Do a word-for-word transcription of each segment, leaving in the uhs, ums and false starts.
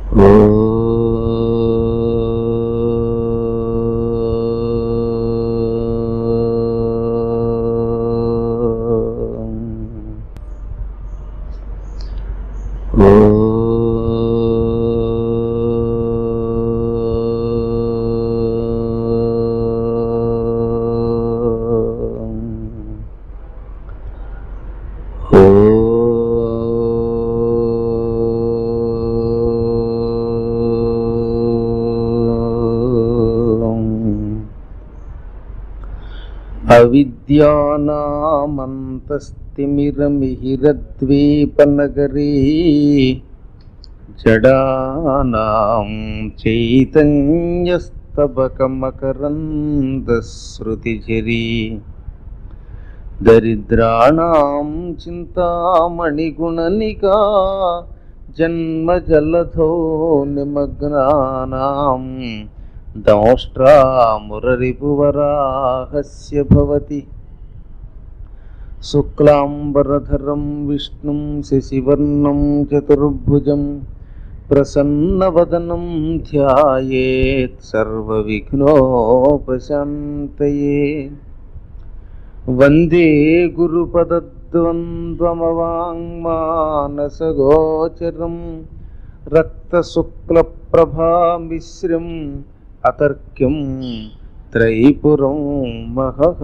అవిద్యానామంతస్తిమిరమిహిరద్వీపనగరీ జడానాం చైతన్యస్తబకమకరందశ్రుతిఝరీ దరిద్రాణాం చింతామణిగుణనికా జన్మజలధో నిమగ్నానాం దంష్ట్రామురరిపువరాహస్య భవతి. శుక్లాంబరధరం విష్ణుం శశివర్ణం చతుర్భుజం ప్రసన్నవదనం ధ్యాయేత్ సర్వవిఘ్నోపశాంతయే. వందే గురుపదద్వంద్వమవాంగ్మానసగోచరం రక్తశుక్లప్రభామిశ్రం అతర్క్యం త్రైపురం మహః.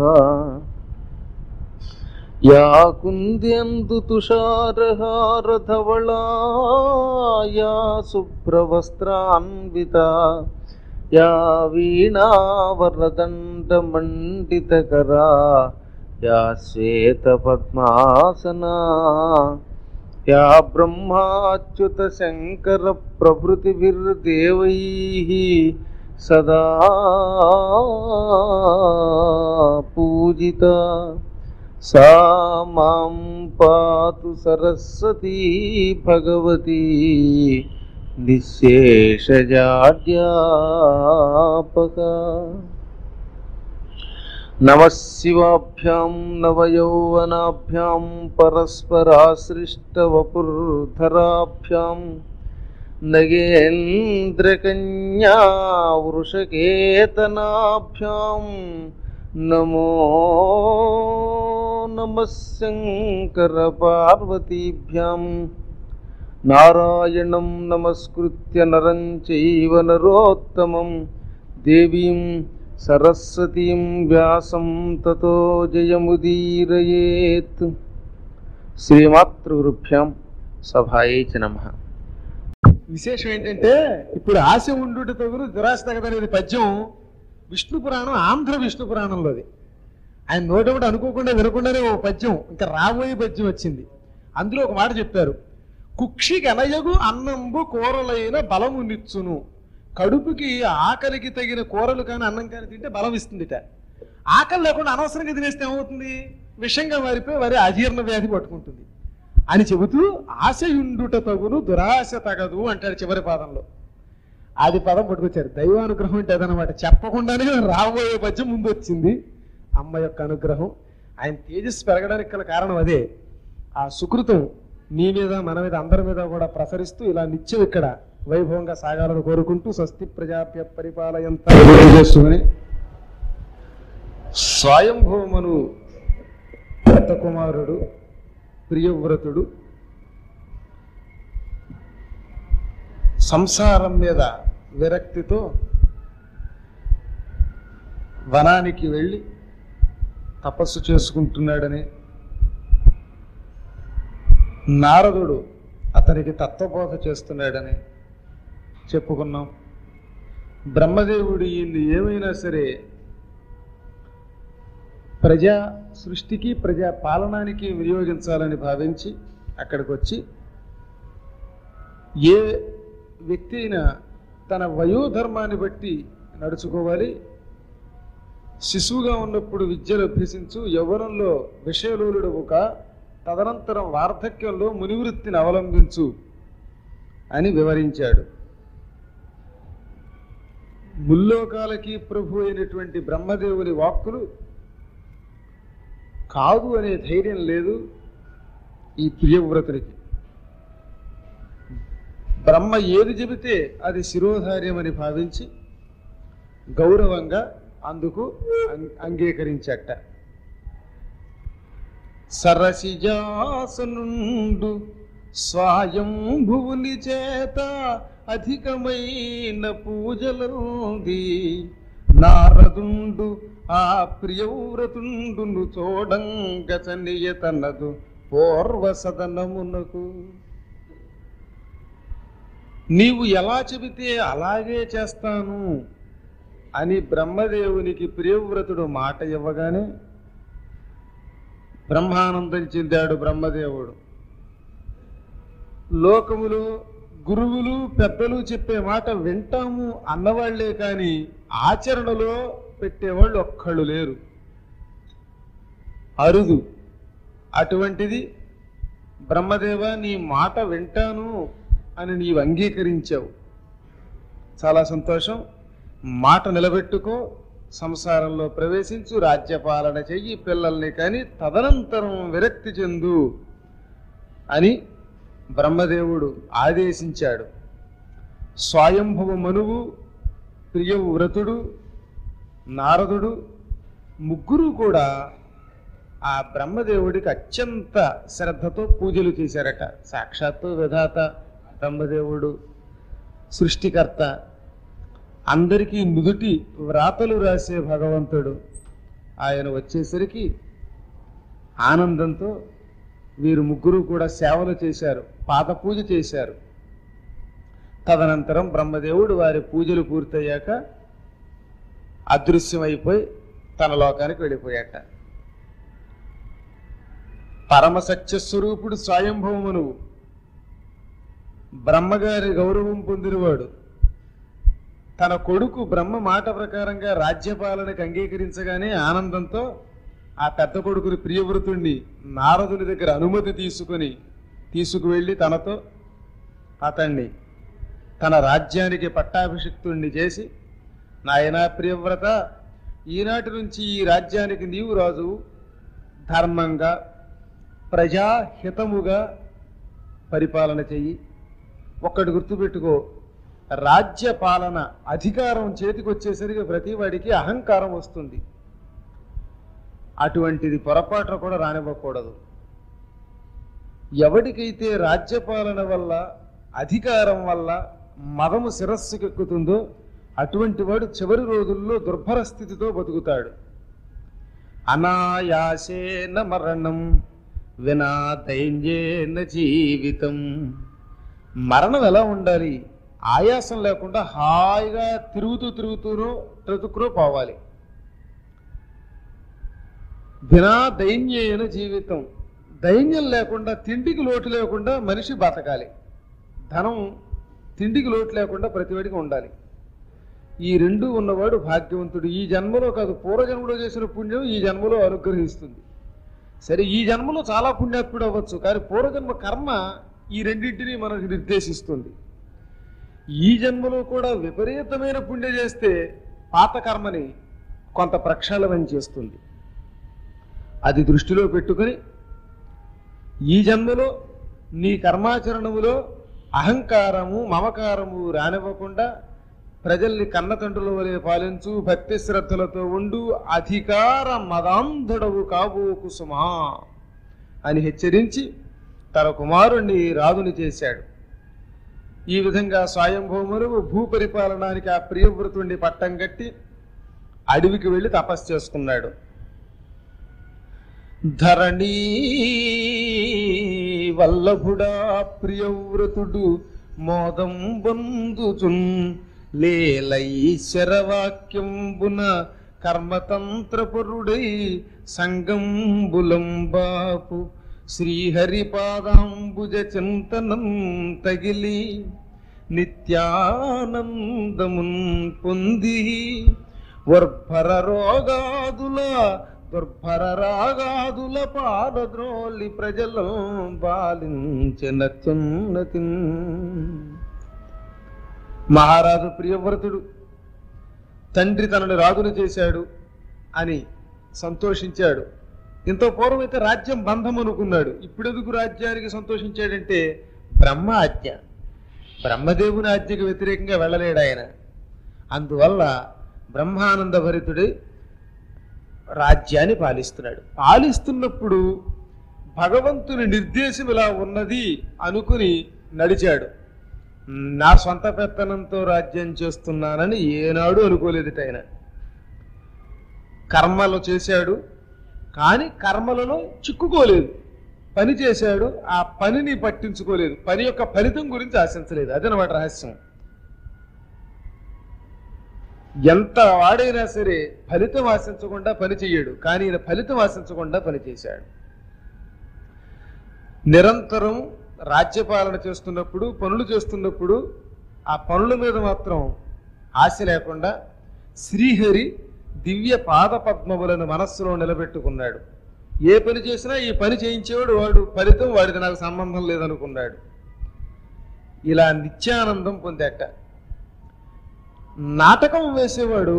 యా కుంద్యందు తుషారహారధవళా యా శుభ్రవస్త్రాన్వితా యా వీణావరదండమండితకరా యా శ్వేతపద్మాసనా యా బ్రహ్మాచ్యుత శంకర ప్రభృతిభిర్దేవైః సదా పూజితా. సా మాం పాతు సరస్వతీ భగవతి నిశ్శేషజాడ్యాపకా. నమః శివాభ్యాం నవయౌవనాభ్యాం పరస్పరాశ్రిష్టవపుర్ధరాభ్యాం నగేంద్రకన్యా వృషకేతనాభ్యాం నమో నమః శంకర పార్వతీభ్యాం. నారాయణం నమస్కృత్య నరం చైవ నరోత్తమం దేవీం సరస్వతీం వ్యాసం తతో జయముదీరయేత్. శ్రీమాతృగురుభ్యాం సభాయై చ నమః. విశేషం ఏంటంటే ఇప్పుడు ఆశ ఉండుట తగును దురాశ తగదనేది పద్యం విష్ణు పురాణం, ఆంధ్ర విష్ణు పురాణంలోది. ఆయన నోటొకటి అనుకోకుండా వినకుండానే ఓ పద్యం, ఇంకా రాబోయే పద్యం వచ్చింది. అందులో ఒక మాట చెప్పారు, కుక్షికి అనయగు అన్నంబు కూరలైన బలము నిచ్చును. కడుపుకి ఆకలికి తగిన కూరలు కానీ అన్నం కానీ తింటే బలం ఇస్తుందిట. ఆకలి లేకుండా అనవసరంగా తినేస్తే ఏమవుతుంది, విషంగా మారిపోయి వారి అజీర్ణ వ్యాధి పట్టుకుంటుంది అని చెబుతూ ఆశయుండుట తగును దురాశ తగదు అంటాడు చివరి పాదంలో. ఆది పదం పట్టుకొచ్చారు. దైవానుగ్రహం అంటే అదనమాట. చెప్పకుండానే రాబోయే పద్యం ముందు వచ్చింది. అమ్మ యొక్క అనుగ్రహం, ఆయన తేజస్సు పెరగడానికి గల కారణం అదే. ఆ సుకృతం నీ మీద మన మీద అందరి మీద కూడా ప్రసరిస్తూ ఇలా నిత్యం ఇక్కడ వైభవంగా సాగాలని కోరుకుంటూ స్వస్తి ప్రజాభ్య పరిపాలయంతా చేస్తుని స్వయంభూమను దత్త కుమారుడు ప్రియవ్రతుడు సంసారం మీద విరక్తితో వనానికి వెళ్ళి తపస్సు చేసుకుంటున్నాడని, నారదుడు అతనికి తత్వబోధ చేస్తున్నాడని చెప్పుకున్నాం. బ్రహ్మదేవుడు ఈయన్ని ఏమైనా సరే ప్రజా సృష్టికి ప్రజా పాలనానికి వినియోగించాలని భావించి అక్కడికి వచ్చి, ఏ వ్యక్తి అయినా తన వయోధర్మాన్ని బట్టి నడుచుకోవాలి, శిశువుగా ఉన్నప్పుడు విద్యలు అభ్యసించు, యవ్వనంలో విషయలోలుడు ఒక, తదనంతరం వార్ధక్యంలో మునివృత్తిని అవలంబించు అని వివరించాడు. ముల్లోకాలకి ప్రభు అయినటువంటి బ్రహ్మదేవుని వాక్కులు కాదు అనే ధైర్యం లేదు ఈ ప్రియవ్రతుడికి. బ్రహ్మ ఏది చెబితే అది శిరోధార్యమని భావించి గౌరవంగా అందుకు అం- అంగీకరించట. సరసిజాసనుండు స్వయంభువుని చేత అధికమైన పూజలంది నారదుండు ఆ ప్రియవ్రతుండును చూడంగచనియ తనదు పూర్వ సదనమునకు. నీవు ఎలా చెబితే అలాగే చేస్తాను అని బ్రహ్మదేవునికి ప్రియవ్రతుడు మాట ఇవ్వగానే బ్రహ్మానందం చెందాడు బ్రహ్మదేవుడు. లోకములో గురువులు పెద్దలు చెప్పే మాట వింటాము అన్నవాళ్లే కానీ ఆచరణలో పెట్టేవాళ్ళు ఒక్కళ్ళు లేరు, అరుదు. అటువంటిది బ్రహ్మదేవ నీ మాట వింటాను అని నీవు అంగీకరించావు, చాలా సంతోషం. మాట నిలబెట్టుకో, సంసారంలో ప్రవేశించు, రాజ్యపాలన చెయ్యి, పిల్లల్ని కానీ తదనంతరం విరక్తి చెందు అని బ్రహ్మదేవుడు ఆదేశించాడు. స్వయంభవ మనువు, ప్రియవ్రతుడు, నారదుడు ముగ్గురు కూడా ఆ బ్రహ్మదేవుడికి అత్యంత శ్రద్ధతో పూజలు చేశారట. సాక్షాత్తు విధాత బ్రహ్మదేవుడు, సృష్టికర్త, అందరికీ నుదుటి వ్రాతలు రాసే భగవంతుడు. ఆయన వచ్చేసరికి ఆనందంతో వీరు ముగ్గురు కూడా సేవలు చేశారు, పాద పూజ చేశారు. తదనంతరం బ్రహ్మదేవుడు వారి పూజలు పూర్తయ్యాక అదృశ్యమైపోయి తన లోకానికి వెళ్ళిపోయాట. పరమ సత్యస్వరూపుడు స్వయంభవమును బ్రహ్మగారి గౌరవం పొందినవాడు. తన కొడుకు బ్రహ్మ మాట ప్రకారంగా రాజ్యపాలనకు అంగీకరించగానే ఆనందంతో ఆ పెద్ద కొడుకుని ప్రియవ్రతుణ్ణి నారదుని దగ్గర అనుమతి తీసుకుని తీసుకువెళ్ళి తనతో అతన్ని తన రాజ్యానికి పట్టాభిషిక్తుణ్ణి చేసి, నాయనా ప్రియవ్రత, ఈనాటి నుంచి ఈ రాజ్యానికి నీవు రాజు, ధర్మంగా ప్రజాహితముగా పరిపాలన చెయ్యి. ఒక్కటి గుర్తుపెట్టుకో, రాజ్య పాలన అధికారం చేతికి వచ్చేసరికి ప్రతి వాడికి అహంకారం వస్తుంది. అటువంటిది పొరపాటున కూడా రానివ్వకూడదు. ఎవడికైతే రాజ్యపాలన వల్ల అధికారం వల్ల మదము శిరస్సుకెక్కుతుందో అటువంటి వాడు చివరి రోజుల్లో దుర్భర స్థితితో బతుకుతాడు. అనాయాసేన మరణం వినా దైన్యేన జీవితం. మరణం ఎలా ఉండాలి? ఆయాసం లేకుండా హాయిగా తిరుగుతూ తిరుగుతూనో బ్రతుకునో పోవాలి. వినా దైన్యేన జీవితం, దైన్యం లేకుండా, తిండికి లోటు లేకుండా మనిషి బతకాలి. ధనం తిండికి లోటు లేకుండా ప్రతివాడికి ఉండాలి. ఈ రెండు ఉన్నవాడు భాగ్యవంతుడు. ఈ జన్మలో కాదు, పూర్వజన్మలో చేసిన పుణ్యం ఈ జన్మలో అనుగ్రహిస్తుంది. సరే, ఈ జన్మలో చాలా పుణ్యాత్ముడు అవ్వచ్చు, కానీ పూర్వజన్మ కర్మ ఈ రెండింటినీ మనకు నిర్దేశిస్తుంది. ఈ జన్మలో కూడా విపరీతమైన పుణ్యం చేస్తే పాత కర్మని కొంత ప్రక్షాళనం చేస్తుంది. అది దృష్టిలో పెట్టుకొని ఈ జన్మలో నీ కర్మాచరణములో అహంకారము మమకారము రానివ్వకుండా ప్రజల్ని కన్నతండ్రుల వలె పాలించు, భక్తి శ్రద్ధలతో ఉండు, అధికార మదాంధుడవు కాబోకు సుమా అని హెచ్చరించి తన కుమారుణ్ణి రాజుని చేశాడు. ఈ విధంగా స్వయంభూముడు భూపరిపాలనానికి ఆ ప్రియవ్రతుణ్ణి పట్టం కట్టి అడవికి వెళ్ళి తపస్సు చేసుకున్నాడు. ధరణీ వల్లభుడా ప్రియవ్రతుడు మోదం బంధుచున్ లేలైశ్వరవాక్యంబున కర్మతంత్రపరుడై సంగంబులంబాపు శ్రీహరిపాదాంబుజ చింతనం తగిలి నిత్యానందమున్ పొంది వర్భర రోగాదుల దుర్భర రాగాదుల పాదద్రోలి ప్రజలు బాలించినత్యున్నతి. మహారాజు ప్రియవ్రతుడు తండ్రి తనను రాజును చేశాడు అని సంతోషించాడు. ఇంత పూర్వమైతే రాజ్యం బంధం అనుకున్నాడు. ఇప్పుడెందుకు రాజ్యానికి సంతోషించాడంటే బ్రహ్మ ఆజ్ఞ. బ్రహ్మదేవుని ఆజ్ఞకు వ్యతిరేకంగా వెళ్ళలేడు ఆయన. అందువల్ల బ్రహ్మానంద భరితుడి రాజ్యాన్ని పాలిస్తున్నాడు. పాలిస్తున్నప్పుడు భగవంతుని నిర్దేశం ఇలా ఉన్నది అనుకుని నడిచాడు. నా సొంత పెత్తనంతో రాజ్యం చేస్తున్నానని ఏనాడు అనుకోలేదుట ఆయన. కర్మలు చేశాడు, కానీ కర్మలలో చిక్కుకోలేదు. పని చేశాడు, ఆ పనిని పట్టించుకోలేదు, పని యొక్క ఫలితం గురించి ఆశించలేదు. అదనమాట రహస్యం. ఎంత వాడైనా సరే ఫలితం ఆశించకుండా పని చెయ్యడు, కానీ ఈయన ఫలితం ఆశించకుండా పని చేశాడు. నిరంతరం రాజ్యపాలన చేస్తున్నప్పుడు, పనులు చేస్తున్నప్పుడు ఆ పనుల మీద మాత్రం ఆశ లేకుండా శ్రీహరి దివ్య పాద పద్మములను మనస్సులో నిలబెట్టుకున్నాడు. ఏ పని చేసినా ఈ పని చేయించేవాడు వాడు, ఫలితం వాడికి నాకు సంబంధం లేదనుకున్నాడు. ఇలా నిత్యానందం పొందేట. నాటకం వేసేవాడు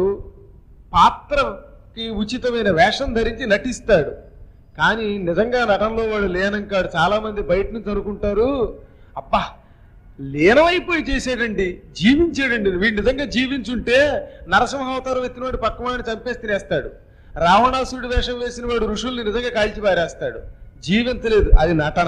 పాత్రకి ఉచితమైన వేషం ధరించి నటిస్తాడు, కానీ నిజంగా నటనలో వాడు లేనంకాడు. చాలా మంది బయట నుంచి అనుకుంటారు, అబ్బా లీనమైపోయి చేసాడండి, జీవించాడండి. వీడు నిజంగా జీవించుంటే నరసింహావతారం ఎత్తినవాడు పక్కవాడిని చంపేసి తినేస్తాడు. రావణాసురుడి వేషం వేసిన వాడు ఋషుల్ని నిజంగా కాల్చి పారేస్తాడు. జీవించలేదు, అది నటన,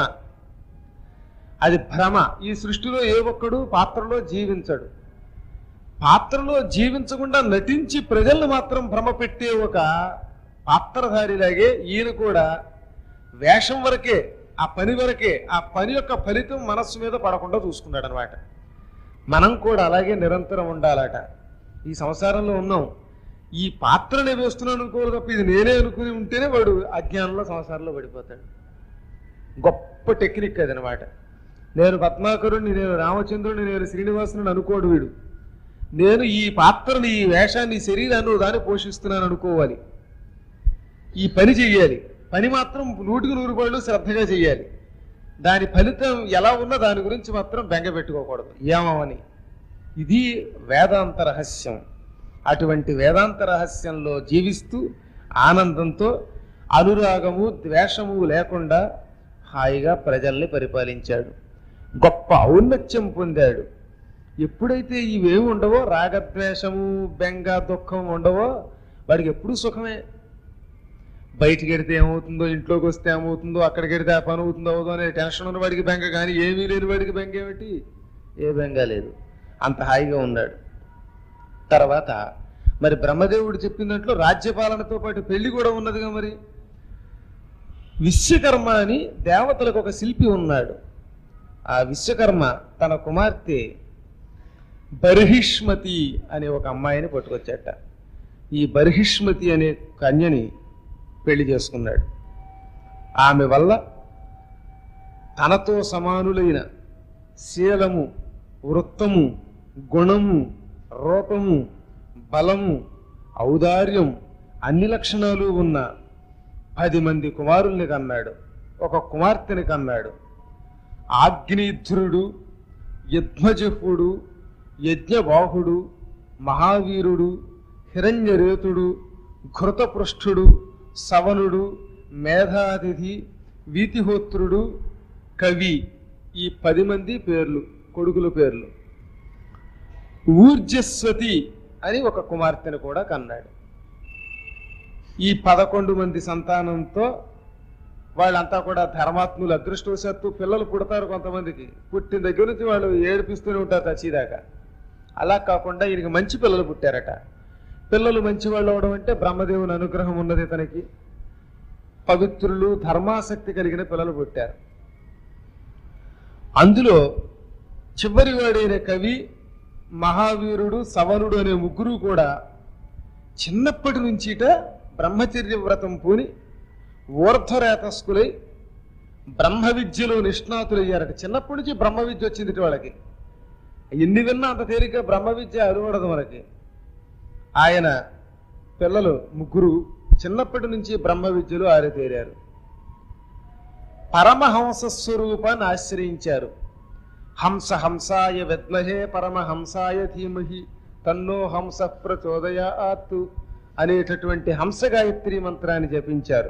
అది భ్రమ. ఈ సృష్టిలో ఏ ఒక్కడు పాత్రలో జీవించడు. పాత్రలో జీవించకుండా నటించి ప్రజలను మాత్రం భ్రమ పెట్టే ఒక పాత్రధారిలాగే ఈయన కూడా వేషం వరకే, ఆ పని వరకే, ఆ పని యొక్క ఫలితం మనస్సు మీద పడకుండా చూసుకున్నాడు అనమాట. మనం కూడా అలాగే నిరంతరం ఉండాలట. ఈ సంసారంలో ఉన్నాం, ఈ పాత్ర నేను వేస్తున్నాను అనుకోరు తప్ప ఇది నేనే అనుకుని ఉంటేనే వాడు అజ్ఞానంలో సంసారంలో పడిపోతాడు. గొప్ప టెక్నిక్ అది అనమాట. నేను పద్మాకరుణ్ణి, నేను రామచంద్రుడిని, నేను శ్రీనివాసుని అనుకోడు వీడు. నేను ఈ పాత్రని, ఈ వేషాన్ని, ఈ శరీరాన్ని దాన్ని పోషిస్తున్నాను అనుకోవాలి. ఈ పని చెయ్యాలి, పని మాత్రం నూటికి నూరు పాళ్ళు శ్రద్ధగా చెయ్యాలి. దాని ఫలితం ఎలా ఉన్నా దాని గురించి మాత్రం బెంగ పెట్టుకోకూడదు ఏమని. ఇది వేదాంత రహస్యం. అటువంటి వేదాంత రహస్యంలో జీవిస్తూ ఆనందంతో అనురాగము ద్వేషము లేకుండా హాయిగా ప్రజల్ని పరిపాలించాడు. గొప్ప ఔన్నత్యం పొందాడు. ఎప్పుడైతే ఇవేమి ఉండవో, రాగద్వేషము బెంగ దుఃఖం ఉండవో, వాడికి ఎప్పుడూ సుఖమే. బయటికి వెడితే ఏమవుతుందో, ఇంట్లోకి వస్తే ఏమవుతుందో, అక్కడికి వెడితే ఆ పని అవుతుందో అవుదో అనే టెన్షన్ ఉన్న వాడికి బెంగ, కానీ ఏమీ లేని వాడికి బెంగ ఏమిటి? ఏ బెంగ లేదు, అంత హాయిగా ఉన్నాడు. తర్వాత మరి బ్రహ్మదేవుడు చెప్పిన దాంట్లో రాజ్యపాలనతో పాటు పెళ్లి కూడా ఉన్నదిగా. మరి విశ్వకర్మ అని దేవతలకు ఒక శిల్పి ఉన్నాడు. ఆ విశ్వకర్మ తన కుమార్తె బర్హిష్మతి అనే ఒక అమ్మాయిని పట్టుకొచ్చాట. ఈ బర్హిష్మతి అనే కన్యని పెళ్లి చేసుకున్నాడు. ఆమె వల్ల తనతో సమానులైన శీలము, వృత్తము, గుణము, రూపము, బలము, ఔదార్యం అన్ని లక్షణాలు ఉన్న పది మంది కుమారుల్ని కన్నాడు. ఒక కుమార్తెని కన్నాడు. ఆగ్నేధ్రుడు, యద్మజహుడు, యజ్ఞబాహుడు, మహావీరుడు, హిరణ్యరేతుడు, ఘృతపృష్ఠుడు, సవనుడు, మేధాతిథి, వీతిహోత్రుడు, కవి, ఈ పది మంది పేర్లు, కొడుకుల పేర్లు. ఊర్జస్వతి అని ఒక కుమార్తెను కూడా కన్నాడు. ఈ పదకొండు మంది సంతానంతో వాళ్ళంతా కూడా ధర్మాత్ములు. అదృష్టవశాత్తు పిల్లలు పుడతారు కొంతమందికి, పుట్టిన దగ్గర నుంచి వాళ్ళు ఏడిపిస్తూనే ఉంటారు చచ్చిదాకా. అలా కాకుండా ఈయనకి మంచి పిల్లలు పుట్టారట. పిల్లలు మంచి వాళ్ళు అవడం అంటే బ్రహ్మదేవుని అనుగ్రహం ఉన్నది. తనకి పవిత్రులు, ధర్మాసక్తి కలిగిన పిల్లలు పుట్టారు. అందులో చివరి వాడైన కవి, మహావీరుడు, సవనుడు అనే ముగ్గురు కూడా చిన్నప్పటి నుంచిట బ్రహ్మచర్య వ్రతం పూని ఊర్ధ్వరేతస్కులై బ్రహ్మ విద్యలో నిష్ణాతులయ్యారట. చిన్నప్పటి నుంచి బ్రహ్మ విద్య వచ్చింది వాళ్ళకి. ఎన్ని విన్నా అంత తేలిక బ్రహ్మ విద్య అలవడదు మనకి. ఆయన పిల్లలు ముగ్గురు చిన్నప్పటి నుంచి బ్రహ్మ విద్యలో ఆరితేరారు. పరమహంస స్వరూపాన్ని ఆశ్రయించారు. హంస హంసాయ విద్మహే పరమహంసాయ ధీమహి తన్నో హంస ప్రచోదయాత్ అనేటటువంటి హంస గాయత్రి మంత్రాన్ని జపించారు.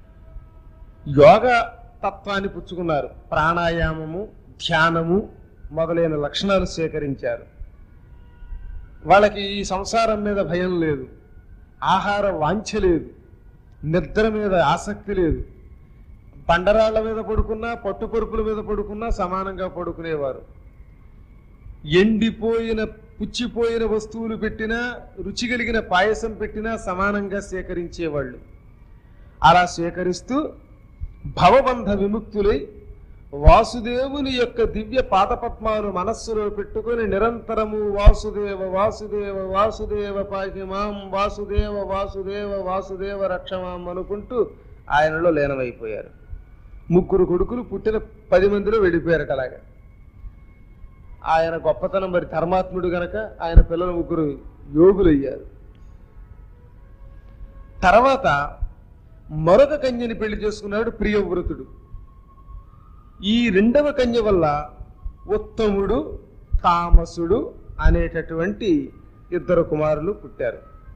యోగ తత్వాన్ని పుచ్చుకున్నారు. ప్రాణాయామము, ధ్యానము, మొదలైన లక్షణాలు స్వీకరించారు. వాళ్ళకి ఈ సంసారం మీద భయం లేదు, ఆహార వాంఛ లేదు, నిద్ర మీద ఆసక్తి లేదు. బండరాళ్ల మీద పడుకున్నా, పట్టుపరుపుల మీద పడుకున్నా సమానంగా పడుకునేవారు. ఎండిపోయిన పుచ్చిపోయిన వస్తువులు పెట్టినా, రుచి కలిగిన పాయసం పెట్టినా సమానంగా స్వీకరించేవాళ్ళు. అలా స్వీకరిస్తూ భవబంధ విముక్తులై వాసుదేవుని యొక్క దివ్య పాదపద్మాలు మనస్సులో పెట్టుకుని నిరంతరము వాసుదేవ వాసుదేవ వాసుదేవ పాహిమాం వాసుదేవ వాసుదేవ వాసుదేవ రక్షమాం అనుకుంటూ ఆయనలో లీనమైపోయారు. ముగ్గురు కొడుకులు పుట్టిన పది మందిలో వెళ్ళిపోయారట. అలాగా ఆయన గొప్పతనం మరి ధర్మాత్ముడు గనక ఆయన పిల్లలు ముగ్గురు యోగులయ్యారు. తర్వాత మరొక కన్యని పెళ్లి చేసుకున్నాడు ప్రియవ్రతుడు. ఈ రెండవ కన్య వల్ల ఉత్తముడు, తామసుడు అనేటటువంటి ఇద్దరు కుమారులు పుట్టారు.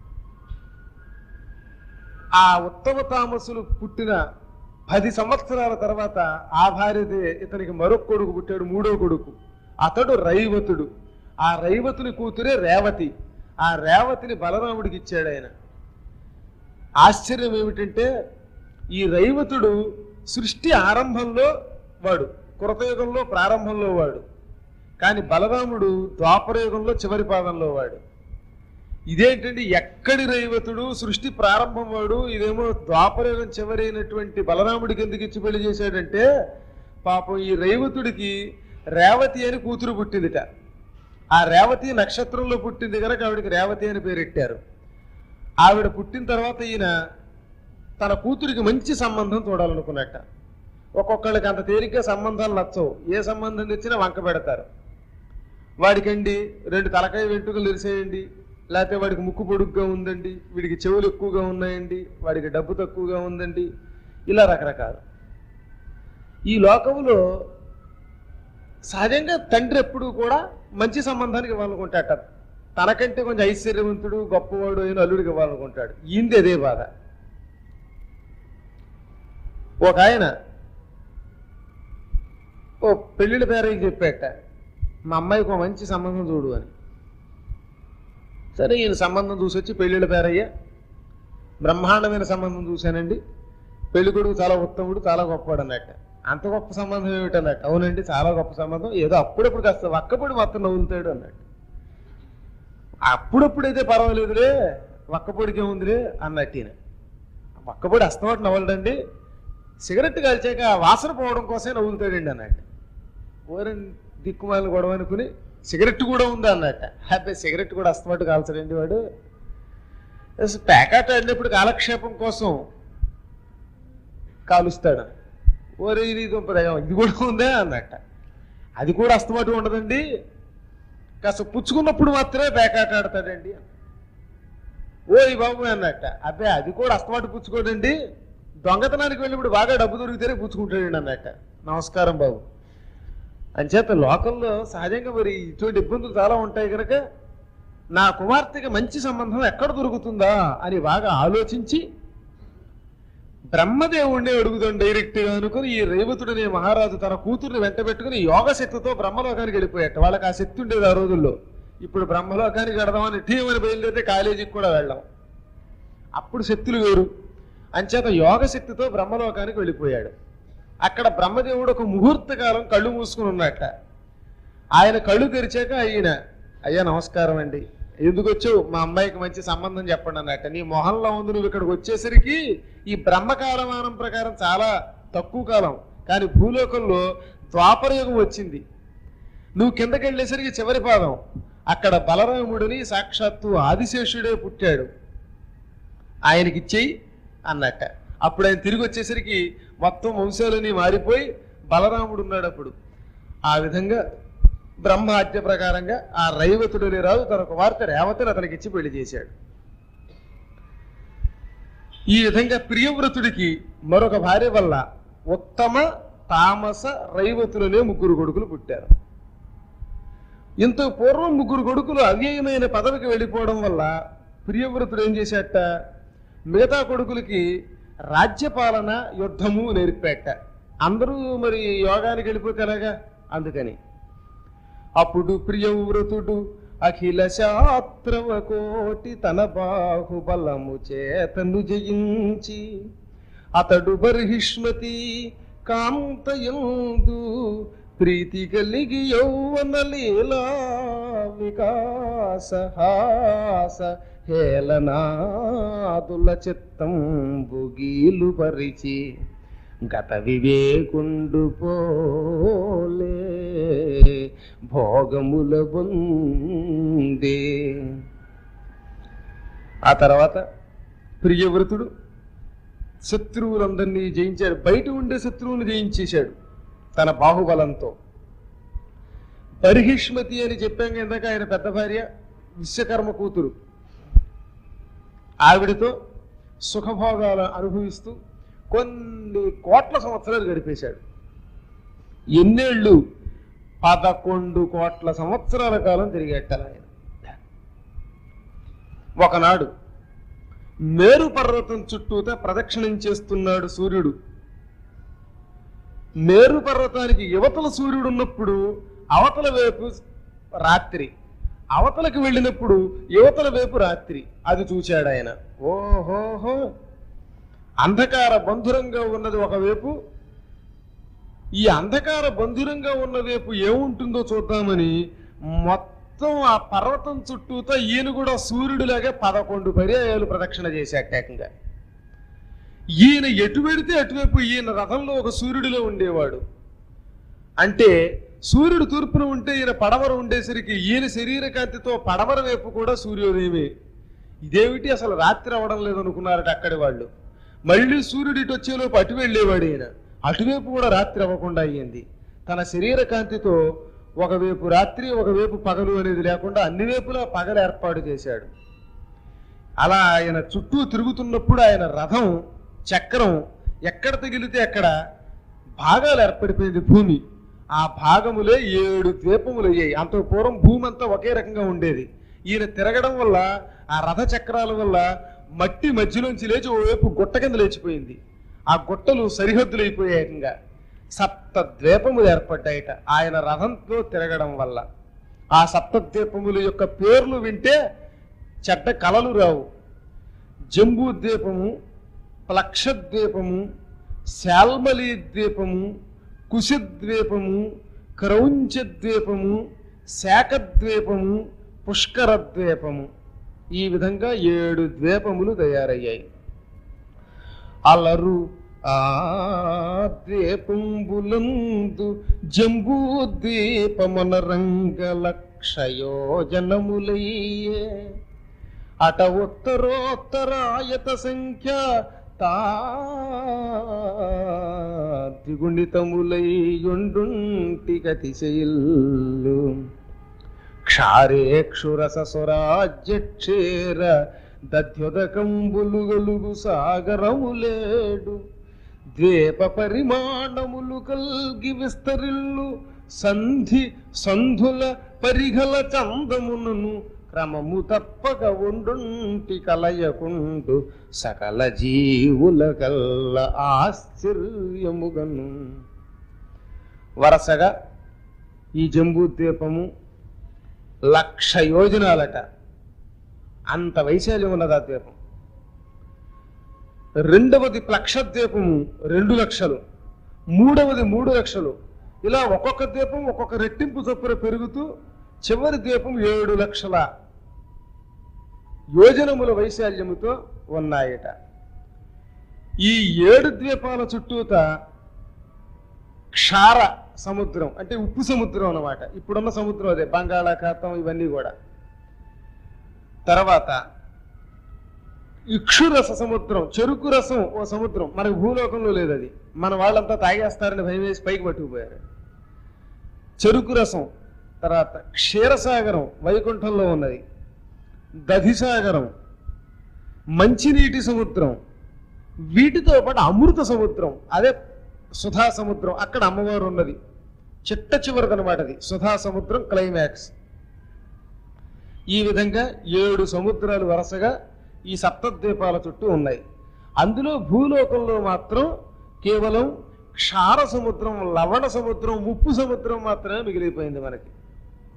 ఆ ఉత్తమ తామసులు పుట్టిన పది సంవత్సరాల తర్వాత ఆ భార్యదే ఇతనికి మరొక కొడుకు పుట్టాడు, మూడో కొడుకు. అతడు రైవతుడు. ఆ రైవతుని కూతురే రేవతి. ఆ రేవతిని బలరాముడికి ఇచ్చాడు ఆయన. ఆశ్చర్యం ఏమిటంటే ఈ రైవతుడు సృష్టి ఆరంభంలో వాడు, కృతయుగంలో ప్రారంభంలో వాడు, కానీ బలరాముడు ద్వాపరయుగంలో చివరి పాదంలో వాడు. ఇదేంటండి, ఎక్కడి రైవతుడు సృష్టి ప్రారంభం వాడు, ఇదేమో ద్వాపరయుగం చివరైనటువంటి బలరాముడికి ఎందుకు ఇచ్చి పెళ్లి చేశాడంటే, పాపం ఈ రైవతుడికి రేవతి అని కూతురు పుట్టిందిట. ఆ రేవతి నక్షత్రంలో పుట్టింది కనుక ఆవిడికి రేవతి అని పేరెట్టారు. ఆవిడ పుట్టిన తర్వాత ఈయన తన కూతురికి మంచి సంబంధం చూడాలనుకున్నట్ట. ఒక్కొక్కళ్ళకి అంత తేలిగ్గా సంబంధాలు నచ్చవు, ఏ సంబంధం తెచ్చినా వంక పెడతారు. వాడికండి రెండు తలకాయ వెంట్రుకలు తెరిసేయండి, లేకపోతే వాడికి ముక్కు పొడుగ్గా ఉందండి, వీడికి చెవులు ఎక్కువగా ఉన్నాయండి, వాడికి డబ్బు తక్కువగా ఉందండి, ఇలా రకరకాలు. ఈ లోకంలో సహజంగా తండ్రి ఎప్పుడు కూడా మంచి సంబంధానికి ఇవ్వాలనుకుంటాట. తనకంటే కొంచెం ఐశ్వర్యవంతుడు గొప్పవాడు అయిన అల్లుడికి ఇవ్వాలనుకుంటాడు. ఈంది అదే బాధ. ఒక ఆయన ఓ పెళ్ళిళ్ళ పేరయ్యకి చెప్పాట, మా అమ్మాయికి ఒక మంచి సంబంధం చూడు అని. సరే, ఈయన సంబంధం చూసి వచ్చి పెళ్ళిళ్ళ పేరయ్య బ్రహ్మాండమైన సంబంధం చూశానండి, పెళ్లి కొడుకు చాలా ఉత్తముడు, చాలా గొప్పవాడు అన్నట్ట. అంత గొప్ప సంబంధం ఏమిటన్నట్టు. అవునండి, చాలా గొప్ప సంబంధం, ఏదో అప్పుడప్పుడు కాస్త ఒక్కపొడి మొత్తం నవ్వులుతాడు అన్నట్టు. అప్పుడప్పుడైతే పర్వాలేదులే, ఒక్కపొడికే ఉందిలే అన్నట్టు. ఈయన ఒక్కపొడి అస్తమాట నవ్వడండి, సిగరెట్ కాల్చాక వాసన పోవడం కోసమే నవ్వులుతాడండి అన్నట్టు. ఓరని దిక్కుమాలను గొడవ అనుకుని సిగరెట్ కూడా ఉంది అన్నట్ట. హ్యాపీ సిగరెట్ కూడా అస్తమాట కాల్చడండి వాడు. ప్యాకెట్ ఆడినప్పుడు కాలక్షేపం కోసం కాలుస్తాడు. ఓరే ఇది ఇది కూడా ఉందే అన్నట్ట. అది కూడా అస్తమాట ఉండదండి, కాస్త పుచ్చుకున్నప్పుడు మాత్రమే ప్యాకెట్ ఆడతాడండి. ఓయ్ బాబు అన్నట్ట. అబ్బే అది కూడా అస్తమాట పుచ్చుకోడండి, దొంగతనానికి వెళ్ళినప్పుడు బాగా డబ్బు దొరికితేనే పుచ్చుకుంటాడండి అన్నట్ట. నమస్కారం బాబు. అంచేత లోకంలో సహజంగా మరి ఇటువంటి ఇబ్బందులు చాలా ఉంటాయి కనుక నా కుమార్తెకి మంచి సంబంధం ఎక్కడ దొరుకుతుందా అని బాగా ఆలోచించి బ్రహ్మదేవుణ్ణి అడుగుదాం డైరెక్ట్గా అనుకుని ఈ రేవతుడనే మహారాజు తన కూతుర్ని వెంట పెట్టుకుని యోగశక్తితో బ్రహ్మలోకానికి వెళ్ళిపోయాట. వాళ్ళకి ఆ శక్తి ఉండేది ఆ రోజుల్లో. ఇప్పుడు బ్రహ్మలోకానికి వెడదామని టీమని బయలుదేరితే కాలేజీకి కూడా వెళ్ళాం. అప్పుడు శక్తులు వేరు. అంచేత యోగశక్తితో బ్రహ్మలోకానికి వెళ్ళిపోయాడు. అక్కడ బ్రహ్మదేవుడు ఒక ముహూర్త కాలం కళ్ళు మూసుకుని ఉన్నట్ట. ఆయన కళ్ళు తెరిచాక ఆయన, అయ్యా నమస్కారం అండి, ఎందుకు వచ్చావు, మా అమ్మాయికి మంచి సంబంధం చెప్పండి అన్నట్ట. నీ మొహంలో ఉంది, నువ్వు ఇక్కడికి వచ్చేసరికి ఈ బ్రహ్మకాలమానం ప్రకారం చాలా తక్కువ కాలం, కానీ భూలోకంలో ద్వాపరయుగం వచ్చింది. నువ్వు కిందకి వెళ్ళేసరికి చివరి పాదం. అక్కడ బలరాముడిని సాక్షాత్తు ఆదిశేషుడే పుట్టాడు, ఆయనకిచ్చేయి అన్నట్ట. అప్పుడు ఆయన తిరిగి వచ్చేసరికి మొత్తం వంశాలని మారిపోయి బలరాముడు ఉన్నాడు అప్పుడు. ఆ విధంగా బ్రహ్మ ఆజ్ఞ ప్రకారంగా ఆ రైవతుడనే రాజు తన కుమార్తె రేవతిని అతనికి ఇచ్చి పెళ్లి చేశాడు. ఈ విధంగా ప్రియవ్రతుడికి మరొక భార్య వల్ల ఉత్తమ, తామస, రైవతులనే ముగ్గురు కొడుకులు పుట్టారు. ఇంత పూర్వం ముగ్గురు కొడుకులు అవ్యయమైన పదవికి వెళ్ళిపోవడం వల్ల ప్రియవ్రతుడు ఏం చేశాట, మిగతా కొడుకులకి రాజ్యపాలన, యుద్ధము నేర్పాట. అందరూ మరి యోగానికి వెళ్ళిపోతే ఎలాగా, అందుకని అప్పుడు ప్రియవ్రతుడు అఖిల శాస్త్రవ కోటి తన బాహుబలము చేతను జయించి అతడు బర్హిష్మతి కాంతయందు ప్రీతి కలిగి యౌవన లీలా వికాస హాస హేళనాదుల చిత్తం బుగీలు పరిచి గత వివేకుండు పోలే భోగముల బొందే. ఆ తర్వాత ప్రియవ్రతుడు శత్రువులందరినీ జయించాడు. బయట ఉండే శత్రువులను జయించేశాడు తన బాహుబలంతో. బర్హిష్మతి అని చెప్పాం కిందక ఆయన పెద్ద భార్య విశ్వకర్మ కూతురు. ఆవిడతో సుఖభోగాలు అనుభవిస్తూ కొన్ని కోట్ల సంవత్సరాలు గడిపేశాడు. ఎన్నేళ్ళు? పదకొండు కోట్ల సంవత్సరాల కాలం తిరిగేట్టాలి ఆయన. ఒకనాడు మేరు పర్వతం చుట్టూతా ప్రదక్షిణం చేస్తున్నాడు సూర్యుడు. మేరు పర్వతానికి యువతల సూర్యుడు ఉన్నప్పుడు అవతల వైపు రాత్రి, అవతలకు వెళ్ళినప్పుడు యువతల వైపు రాత్రి. అది చూశాడు ఆయన. ఓహోహో, అంధకార బంధురంగా ఉన్నది ఒకవైపు, ఈ అంధకార బంధురంగా ఉన్న వైపు ఏముంటుందో చూద్దామని మొత్తం ఆ పర్వతం చుట్టూతో ఈయన కూడా సూర్యుడిలాగే పదకొండు పర్యాయాలు ప్రదక్షిణ చేశాక ఏకంగా. ఈయన ఎటు వెడితే అటువైపు ఈయన రథంలో ఒక సూర్యుడిలో ఉండేవాడు. అంటే సూర్యుడు తూర్పున ఉంటే ఈయన పడమర ఉండేసరికి ఈయన శరీర కాంతితో పడమర వైపు కూడా సూర్యోదయమే. ఇదేమిటి అసలు రాత్రి అవడం లేదనుకున్నారట అక్కడి వాళ్ళు. మళ్ళీ సూర్యుడు ఇటు వచ్చేలోపు అటు వెళ్ళేవాడు ఈయన. అటువైపు కూడా రాత్రి అవ్వకుండా అయ్యింది. తన శరీర కాంతితో ఒకవైపు రాత్రి ఒకవైపు పగలు అనేది లేకుండా అన్ని వైపులా పగలు ఏర్పాటు చేశాడు. అలా ఆయన చుట్టూ తిరుగుతున్నప్పుడు ఆయన రథం చక్రం ఎక్కడ తగిలితే అక్కడ భాగాలు ఏర్పడిపోయింది భూమి. ఆ భాగములే ఏడు ద్వీపములు అయ్యాయి. అంత పూర్వం భూమి అంతా ఒకే రకంగా ఉండేది. ఈయన తిరగడం వల్ల ఆ రథ చక్రాల వల్ల మట్టి మధ్యలోంచి లేచి ఓవైపు గుట్ట కింద లేచిపోయింది. ఆ గుట్టలు సరిహద్దులైపోయాయంగా సప్త ద్వీపములు ఏర్పడ్డాయట ఆయన రథంతో తిరగడం వల్ల. ఆ సప్త ద్వీపముల యొక్క పేర్లు వింటే చెడ్డ కలలు రావు. జంబూ ద్వీపము, ప్లక్షద్వీపము, శాల్మలి ద్వీపము, కుశద్వీపము, క్రౌంచద్వీపము, శాఖద్వీపము, పుష్కర ద్వీపము. ఈ విధంగా ఏడు ద్వీపములు తయారయ్యాయి. అలరు ఆ ద్వీపంబులందు జంబూ ద్వీపమున రంగ లక్షయోజనములయ్యే అట ఉత్తరోత్తరాయత సంఖ్య తాద్విగుణితములయ్యుండుంటి గతిశైల్లు క్షారేక్షురస స్వరాజ్యక్షేర దధ్యుదకంబులు గలుగు సాగరములేడు ద్వీప పరిమాణములు కల్గి విస్తరిల్లు సంధి సంధుల పరిఘల చందమునను క్రమము తప్పక ఉండుంటి కలయకుండు సకల జీవుల కల్ల ఆశ్చర్యముగను. వరసగా ఈ జంబూ ద్వీపము లక్ష యోజనాలట, అంత వైశాల్యం ఉన్నది ఆ ద్వీపం. రెండవది ప్లక్షద్వీపము రెండు లక్షలు, మూడవది మూడు లక్షలు. ఇలా ఒక్కొక్క ద్వీపం ఒక్కొక్క రెట్టింపు చొప్పున పెరుగుతూ చివరి ద్వీపం ఏడు లక్షల యోజనముల వైశాల్యముతో ఉన్నాయట. ఈ ఏడు ద్వీపాల చుట్టూత క్షార సముద్రం అంటే ఉప్పు సముద్రం అన్నమాట. ఇప్పుడున్న సముద్రం అదే, బంగాళాఖాతం ఇవన్నీ కూడా. తర్వాత ఇక్షురస సముద్రం, చెరుకు రసం ఓ సముద్రం, మనకు భూలోకంలో లేదు అది. మన వాళ్ళంతా తాగేస్తారని భయం వేసి పైకి పట్టుకుపోయారు. చెరుకు రసం. తర్వాత క్షీరసాగరం వైకుంఠంలో ఉన్నది, దధిసాగరం, మంచినీటి సముద్రం, వీటితో పాటు అమృత సముద్రం, అదే సుధా సముద్రం. అక్కడ అమ్మవారు ఉన్నది, చిట్ట చివరిది అనమాట అది సుధా సముద్రం క్లైమాక్స్. ఈ విధంగా ఏడు సముద్రాలు వరుసగా ఈ సప్తద్వీపాల చుట్టూ ఉన్నాయి. అందులో భూలోకంలో మాత్రం కేవలం క్షార సముద్రం, లవణ సముద్రం, ఉప్పు సముద్రం మాత్రమే మిగిలిపోయింది మనకి.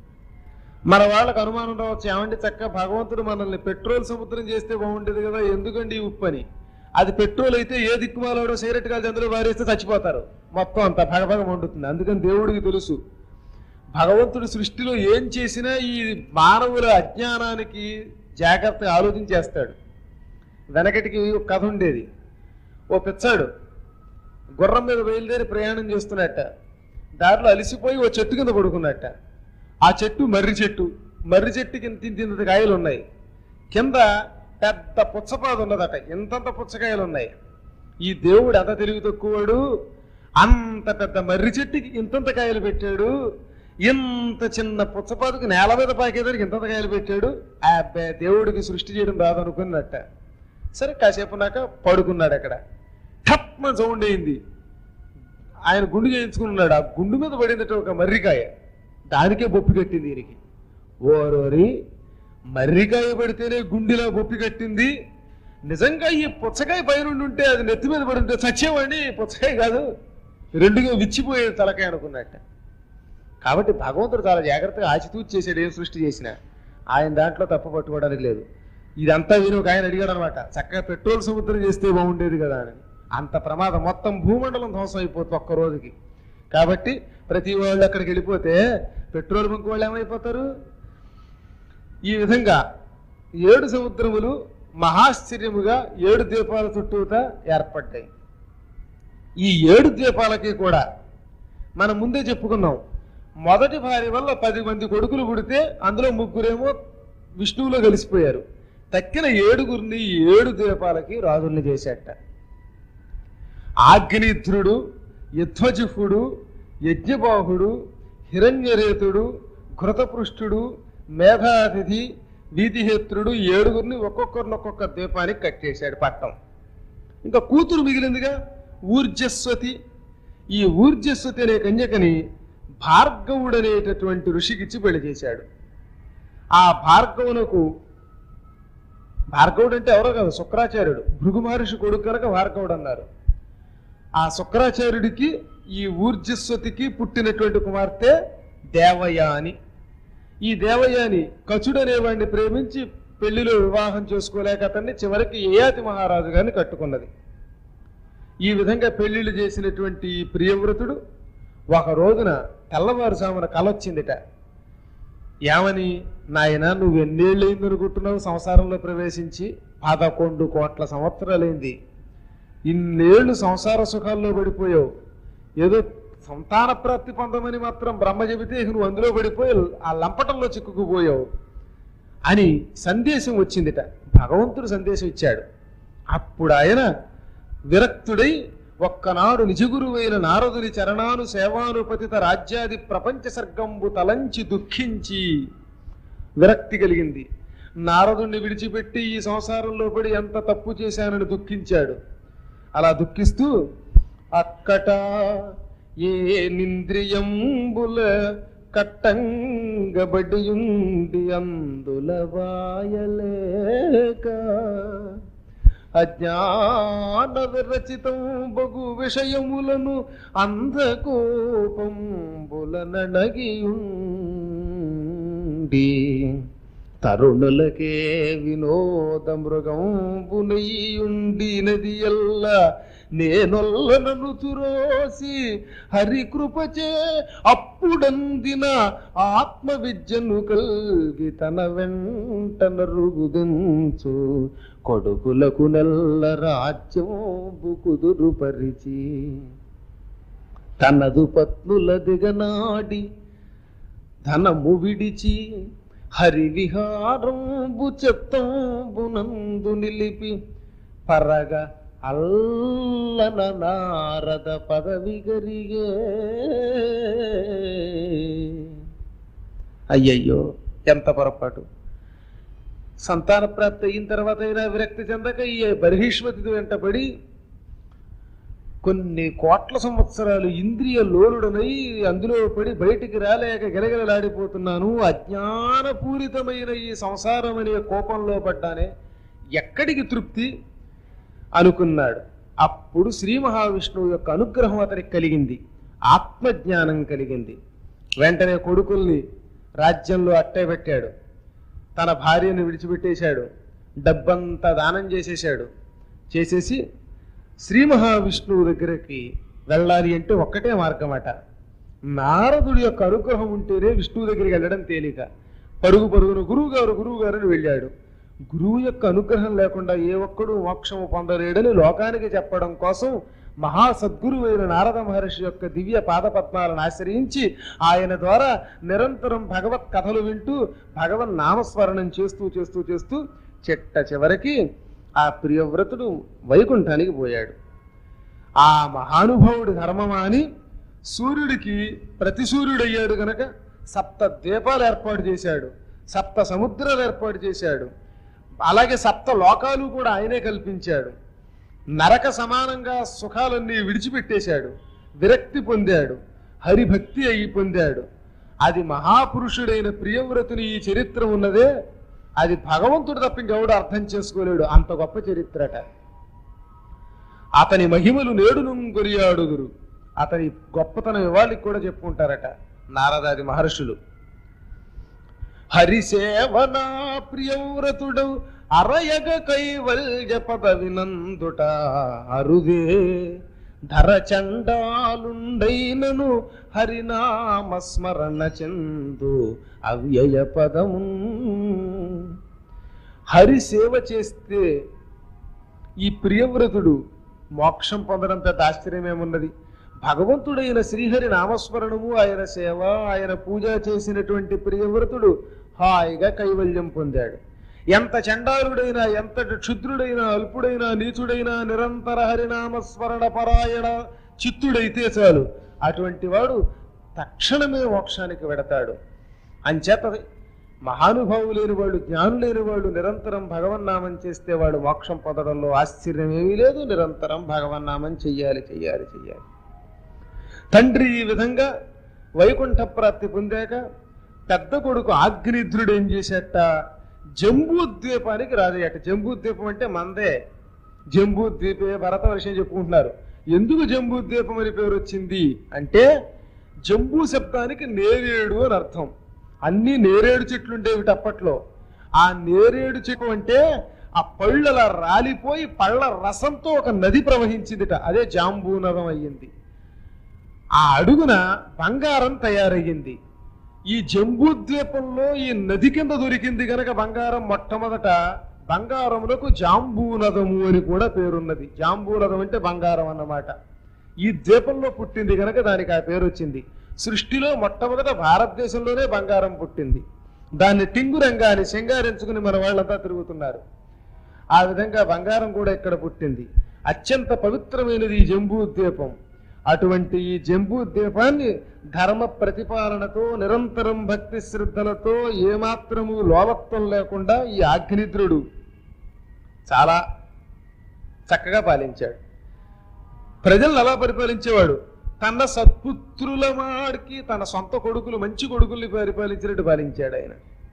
మన వాళ్ళకు అనుమానం రావచ్చు, ఏమంటే చక్కగా భగవంతుడు మనల్ని పెట్రోల్ సముద్రం చేస్తే బాగుండేది కదా, ఎందుకండి ఈ ఉప్పు అని. అది పెట్రోల్ అయితే ఏ దిక్కుమాలోడో సిగరెట్ కాల్చి అందులో వారేస్తే చచ్చిపోతారు, మొత్తం అంతా భగభగ మండుతుంది. అందుకని దేవుడికి తెలుసు భగవంతుడు సృష్టిలో ఏం చేసినా ఈ మానవుల అజ్ఞానానికి జాగ్రత్తగా ఆలోచించేస్తాడు. వెనకటికి ఒక కథ ఉండేది. ఓ పిచ్చాడు గుర్రం మీద బయలుదేరి ప్రయాణం చేస్తున్నట్ట. దారిలో అలిసిపోయి ఓ చెట్టు కింద పడుకున్నట్ట. ఆ చెట్టు మర్రి చెట్టు. మర్రి చెట్టు కింద తింత కాయలు ఉన్నాయి, కింద పెద్ద పుచ్చపాదు ఉన్నదట, ఇంతంత పుచ్చకాయలు ఉన్నాయి. ఈ దేవుడు అంత తెలివి తక్కువడు, అంత పెద్ద మర్రి చెట్టుకి ఇంతంత కాయలు పెట్టాడు, ఇంత చిన్న పుచ్చపాదుకి నేల మీద పాకేదానికి ఇంతంత కాయలు పెట్టాడు. ఆ దేవుడికి సృష్టి చేయడం రాదనుకున్నట్ట. సరే కాసేపు నాక పడుకున్నాడు. అక్కడ టప్మ సౌండ్ అయింది. ఆయన గుండు చేయించుకున్నాడు. ఆ గుండు మీద పడిందట ఒక మర్రికాయ. దానికే బొప్పి కట్టింది దీనికి. ఓరోరి మర్రికాయ పడితేనే గుండెలా బొప్పి కట్టింది, నిజంగా ఈ పుచ్చకాయ పైనుండి ఉంటే అది నెత్తి మీద పడి ఉంటే సత్యమండి, పుచ్చకాయ కాదు, రెండుగా విచ్చిపోయేది తలకాయ అనుకున్నట్ట. కాబట్టి భగవంతుడు చాలా జాగ్రత్తగా ఆచితూచి చేశాడు. ఏం సృష్టి చేసినా ఆయన దాంట్లో తప్పు పట్టుకోవడానికి లేదు. ఇదంతా విని ఒక ఆయన అడిగాడు అనమాట, చక్కగా పెట్రోల్ సముద్రం చేస్తే బాగుండేది కదా అని. అంత ప్రమాదం, మొత్తం భూమండలం ధ్వంసం అయిపోతుంది ఒక్క రోజుకి. కాబట్టి ప్రతి వాళ్ళు అక్కడికి వెళ్ళిపోతే పెట్రోల్ బంక్ వాళ్ళు ఏమైపోతారు. ఈ విధంగా ఏడు సముద్రములు మహాశ్చర్యముగా ఏడు ద్వీపాల చుట్టూతా ఏర్పడ్డాయి. ఈ ఏడు ద్వీపాలకి కూడా మనం ముందే చెప్పుకున్నాం, మొదటి భార్య వల్ల పది మంది కొడుకులు పుడితే అందులో ముగ్గురేమో విష్ణువులో కలిసిపోయారు. తక్కిన ఏడుగురిని ఏడు ద్వీపాలకి రాజుల్ని చేశాట. ఆగ్నిధ్రుడు, యధ్వజిహుడు, యజ్ఞబాహుడు, హిరణ్యరేతుడు, ఘృతపృష్ఠుడు, మేధాతిథి, వీతిహేత్రుడు ఏడుగురిని ఒక్కొక్కరిని ఒక్కొక్క ద్వీపానికి కట్టేశాడు పట్టం. ఇంకా కూతురు మిగిలిందిగా ఊర్జస్వతి. ఈ ఊర్జస్వతి అనే కన్యకని భార్గవుడు అనేటటువంటి ఋషికిచ్చి పెళ్లి చేశాడు. ఆ భార్గవునకు, భార్గవుడు అంటే ఎవరో కాదు, శుక్రాచార్యుడు, భృగు మహర్షి కొడుకు కనుక భార్గవుడు అన్నారు. ఆ శుక్రాచార్యుడికి ఈ ఊర్జస్వతికి పుట్టినటువంటి కుమార్తె దేవయాని. ఈ దేవయాని కచుడు అనేవాడిని ప్రేమించి పెళ్లిలో వివాహం చేసుకోలేక అతన్ని చివరికి యయాతి మహారాజు గారిని కట్టుకున్నది. ఈ విధంగా పెళ్లిళ్ళు చేసినటువంటి ప్రియవ్రతుడు ఒక రోజున తెల్లవారుజామున కలొచ్చిందిట. ఏమని, నాయన నువ్వు ఎన్నేళ్ళు అయింది అనుకుంటున్నావు సంసారంలో ప్రవేశించి? పదకొండు కోట్ల సంవత్సరాలైంది. ఇన్నేళ్లు సంసార సుఖాల్లో పడిపోయావు, ఏదో సంతాన ప్రాప్తి పొందమని మాత్రం బ్రహ్మ చెబితే నువ్వు అందులో పడిపోయి ఆ లంపటంలో చిక్కుకుపోయావు అని సందేశం వచ్చిందిట. భగవంతుడు సందేశం ఇచ్చాడు. అప్పుడు ఆయన విరక్తుడై ఒక్కనాడు నిజగురువైన నారదుని చరణాను సేవానుపతిత రాజ్యాది ప్రపంచ సర్గంబు తలంచి దుఃఖించి విరక్తి కలిగింది. నారదుణ్ణి విడిచిపెట్టి ఈ సంసారంలో పడి ఎంత తప్పు చేశానని దుఃఖించాడు. అలా దుఃఖిస్తూ అక్కట ఏ నింద్రియంబుల కట్టంగబడియుండి అందుల వాయలేక అజ్ఞాన విరచితం బగు విషయములను అంధకోపంబుల నడగియుండి తరుణులకే వినోద మృగంబునయుండి నది ఎల్ల నేనొల్లనను తురోసి హరికృపచే అప్పుడందిన ఆత్మ విద్యను కల్గి తన వెంట నరుగుదించు కొడుకులకు నెల్ల రాజ్యంబు కుదురు పరిచి తనదు పత్నుల దిగనాడి ధనము విడిచి హరివిహారంబు చెత్తంబునందు నిలిపి పరగ అల్లన నారద పదవి గరిగే. అయ్యయ్యో ఎంత పొరపాటు! సంతాన ప్రాప్తి అయిన తర్వాత అయినా విరక్తి చెందక ఈ బర్హిష్మతి వెంటబడి కొన్ని కోట్ల సంవత్సరాలు ఇంద్రియ లోలుడనై అందులో పడి బయటికి రాలేక గెలగెలలాడిపోతున్నాను, అజ్ఞానపూరితమైన ఈ సంసారం అనే కోపంలో పడ్డానే, ఎక్కడికి తృప్తి అనుకున్నాడు. అప్పుడు శ్రీ మహావిష్ణువు యొక్క అనుగ్రహం అతనికి కలిగింది, ఆత్మజ్ఞానం కలిగింది. వెంటనే కొడుకుల్ని రాజ్యంలో అట్టే పెట్టాడు, తన భార్యను విడిచిపెట్టేశాడు, డబ్బంతా దానం చేసేశాడు. చేసేసి శ్రీ మహావిష్ణువు దగ్గరికి వెళ్ళాలి అంటే ఒక్కటే మార్గం అట. నారదుడి యొక్క అనుగ్రహం ఉంటేనే విష్ణువు దగ్గరికి వెళ్ళడం తేలిక. పరుగు పరుగును గురువు గారు గురువు గారు అని వెళ్ళాడు. గురువు యొక్క అనుగ్రహం లేకుండా ఏ ఒక్కడు మోక్షము పొందలేడని లోకానికి చెప్పడం కోసం మహాసద్గురువైన నారద మహర్షి యొక్క దివ్య పాదపద్మాలను ఆశ్రయించి ఆయన ద్వారా నిరంతరం భగవత్ కథలు వింటూ భగవన్ నామస్మరణం చేస్తూ చేస్తూ చేస్తూ చెట్ట చివరికి ఆ ప్రియవ్రతుడు వైకుంఠానికి పోయాడు. ఆ మహానుభావుడి ధర్మమా అని సూర్యుడికి ప్రతి సూర్యుడయ్యాడు గనక సప్త ద్వీపాలు ఏర్పాటు చేశాడు, సప్త సముద్రాలు ఏర్పాటు చేశాడు, అలాగే సప్త లోకాలు కూడా ఆయనే కల్పించాడు. నరక సమానంగా సుఖాలన్నీ విడిచిపెట్టేశాడు, విరక్తి పొందాడు, హరిభక్తి అయి పొందాడు. అది మహాపురుషుడైన ప్రియవ్రతుని ఈ చరిత్ర ఉన్నదే, అది భగవంతుడు తప్ప ఇంకెవడు అర్థం చేసుకోలేడు, అంత గొప్ప చరిత్రట. అతని మహిమలు నేడును కొనియాడుదురు, అతని గొప్పతనం ఇవాళకి కూడా చెప్పుకుంటారట నారదాది మహర్షులు. హరిసేవనా ప్రియవ్రతుడు అరయగ కైవల్య పదవినందుట అరుదే, ధర చండాలుండైనను హరినామస్మరణ చందు అవ్యయ పదము. హరి సేవ చేస్తే ఈ ప్రియవ్రతుడు మోక్షం పొందడం పెద్ద ఆశ్చర్యమేమున్నది. భగవంతుడైన శ్రీహరి నామస్మరణము, ఆయన సేవ, ఆయన పూజ చేసినటువంటి ప్రియవ్రతుడు హాయిగా కైవల్యం పొందాడు. ఎంత చండాలుడైనా, ఎంతటి క్షుద్రుడైనా, అల్పుడైనా, నీచుడైనా నిరంతర హరినామస్మరణ పరాయణ చిత్తుడైతే చాలు, అటువంటి వాడు తక్షణమే మోక్షానికి వెడతాడు. అంచేత మహానుభావు లేని వాడు, జ్ఞానం లేని వాడు నిరంతరం భగవన్నామం చేస్తే వాడు మోక్షం పొందడంలో ఆశ్చర్యం ఏమీ లేదు. నిరంతరం భగవన్నామం చెయ్యాలి చెయ్యాలి చెయ్యాలి. తండ్రి ఈ విధంగా వైకుంఠ ప్రాప్తి పొందాక పెద్ద కొడుకు ఆగ్నిద్రుడు ఏం చేసేట, జంబూద్వీపానికి రాజయ్యట. జంబూద్వీపం అంటే మందే, జంబూద్వీపే భరత వర్షం చెప్పుకుంటున్నారు. ఎందుకు జంబూద్వీపం అని పేరు వచ్చింది అంటే, జంబూ శబ్దానికి నేరేడు అని అర్థం. అన్ని నేరేడు చెట్లు ఉండేవి అప్పట్లో. ఆ నేరేడు చెట్టు అంటే ఆ పళ్ళు అలా రాలిపోయి పళ్ళ రసంతో ఒక నది ప్రవహించిందిట, అదే జాంబూ నదం అయ్యింది. ఆ అడుగున బంగారం తయారయ్యింది. ఈ జంబూద్వీపంలో ఈ నది కింద దొరికింది గనక బంగారం మొట్టమొదట బంగారములకు జాంబూనదము అని కూడా పేరున్నది. జాంబూనదం అంటే బంగారం అన్నమాట. ఈ ద్వీపంలో పుట్టింది గనక దానికి ఆ పేరు వచ్చింది. సృష్టిలో మొట్టమొదట భారతదేశంలోనే బంగారం పుట్టింది. దాన్ని టింగురంగా అని సింగారించుకుని మన వాళ్ళంతా తిరుగుతున్నారు. ఆ విధంగా బంగారం కూడా ఇక్కడ పుట్టింది. అత్యంత పవిత్రమైనది ఈ జంబూద్వీపం. అటువంటి ఈ జంబూద్వీపాన్ని ధర్మ ప్రతిపాలనతో, నిరంతరం భక్తి శ్రద్ధలతో, ఏమాత్రము లోలత్వం లేకుండా ఈ ఆగ్నిద్రుడు చాలా చక్కగా పాలించాడు. ప్రజలను అలా పరిపాలించేవాడు. తన సత్పుత్రుల మాడికి తన సొంత కొడుకులు, మంచి కొడుకుల్ని పరిపాలించినట్టు పాలించాడు ఆయన.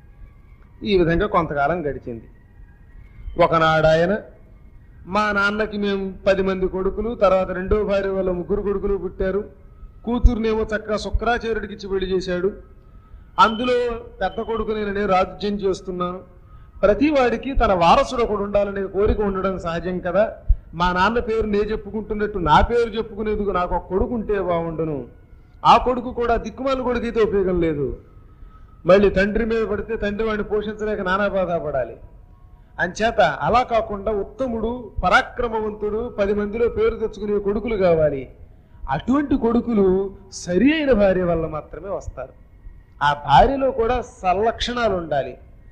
ఈ విధంగా కొంతకాలం గడిచింది. ఒకనాడు ఆయన, మా నాన్నకి మేము పది మంది కొడుకులు, తర్వాత రెండో భార్య వల్ల ముగ్గురు కొడుకులు పుట్టారు. కూతుర్నేమో చక్కగా శుక్రాచార్యుడికి ఇచ్చి పెళ్లి చేశాడు. అందులో పెద్ద కొడుకు నేను రాజ్యం చేస్తున్నాను. ప్రతి వాడికి తన వారసుడు ఒకడు ఉండాలనే కోరిక ఉండడం సహజం కదా. మా నాన్న పేరు నే చెప్పుకుంటున్నట్టు నా పేరు చెప్పుకునేందుకు నాకు ఒక కొడుకు ఉంటే బాగుండును. ఆ కొడుకు కూడా దిక్కుమాల కొడుకు అయితే ఉపయోగం లేదు. మళ్ళీ తండ్రి మీద పడితే తండ్రి వాడిని పోషించలేక నానా బాధ పడాలి. అంచేత అలా కాకుండా ఉత్తముడు, పరాక్రమవంతుడు, పది మందిలో పేరు తెచ్చుకునే కొడుకులు కావాలి. అటువంటి కొడుకులు సరి అయిన భార్య వల్ల మాత్రమే వస్తారు. ఆ భార్యలో కూడా సల్లక్షణాలు ఉండాలి.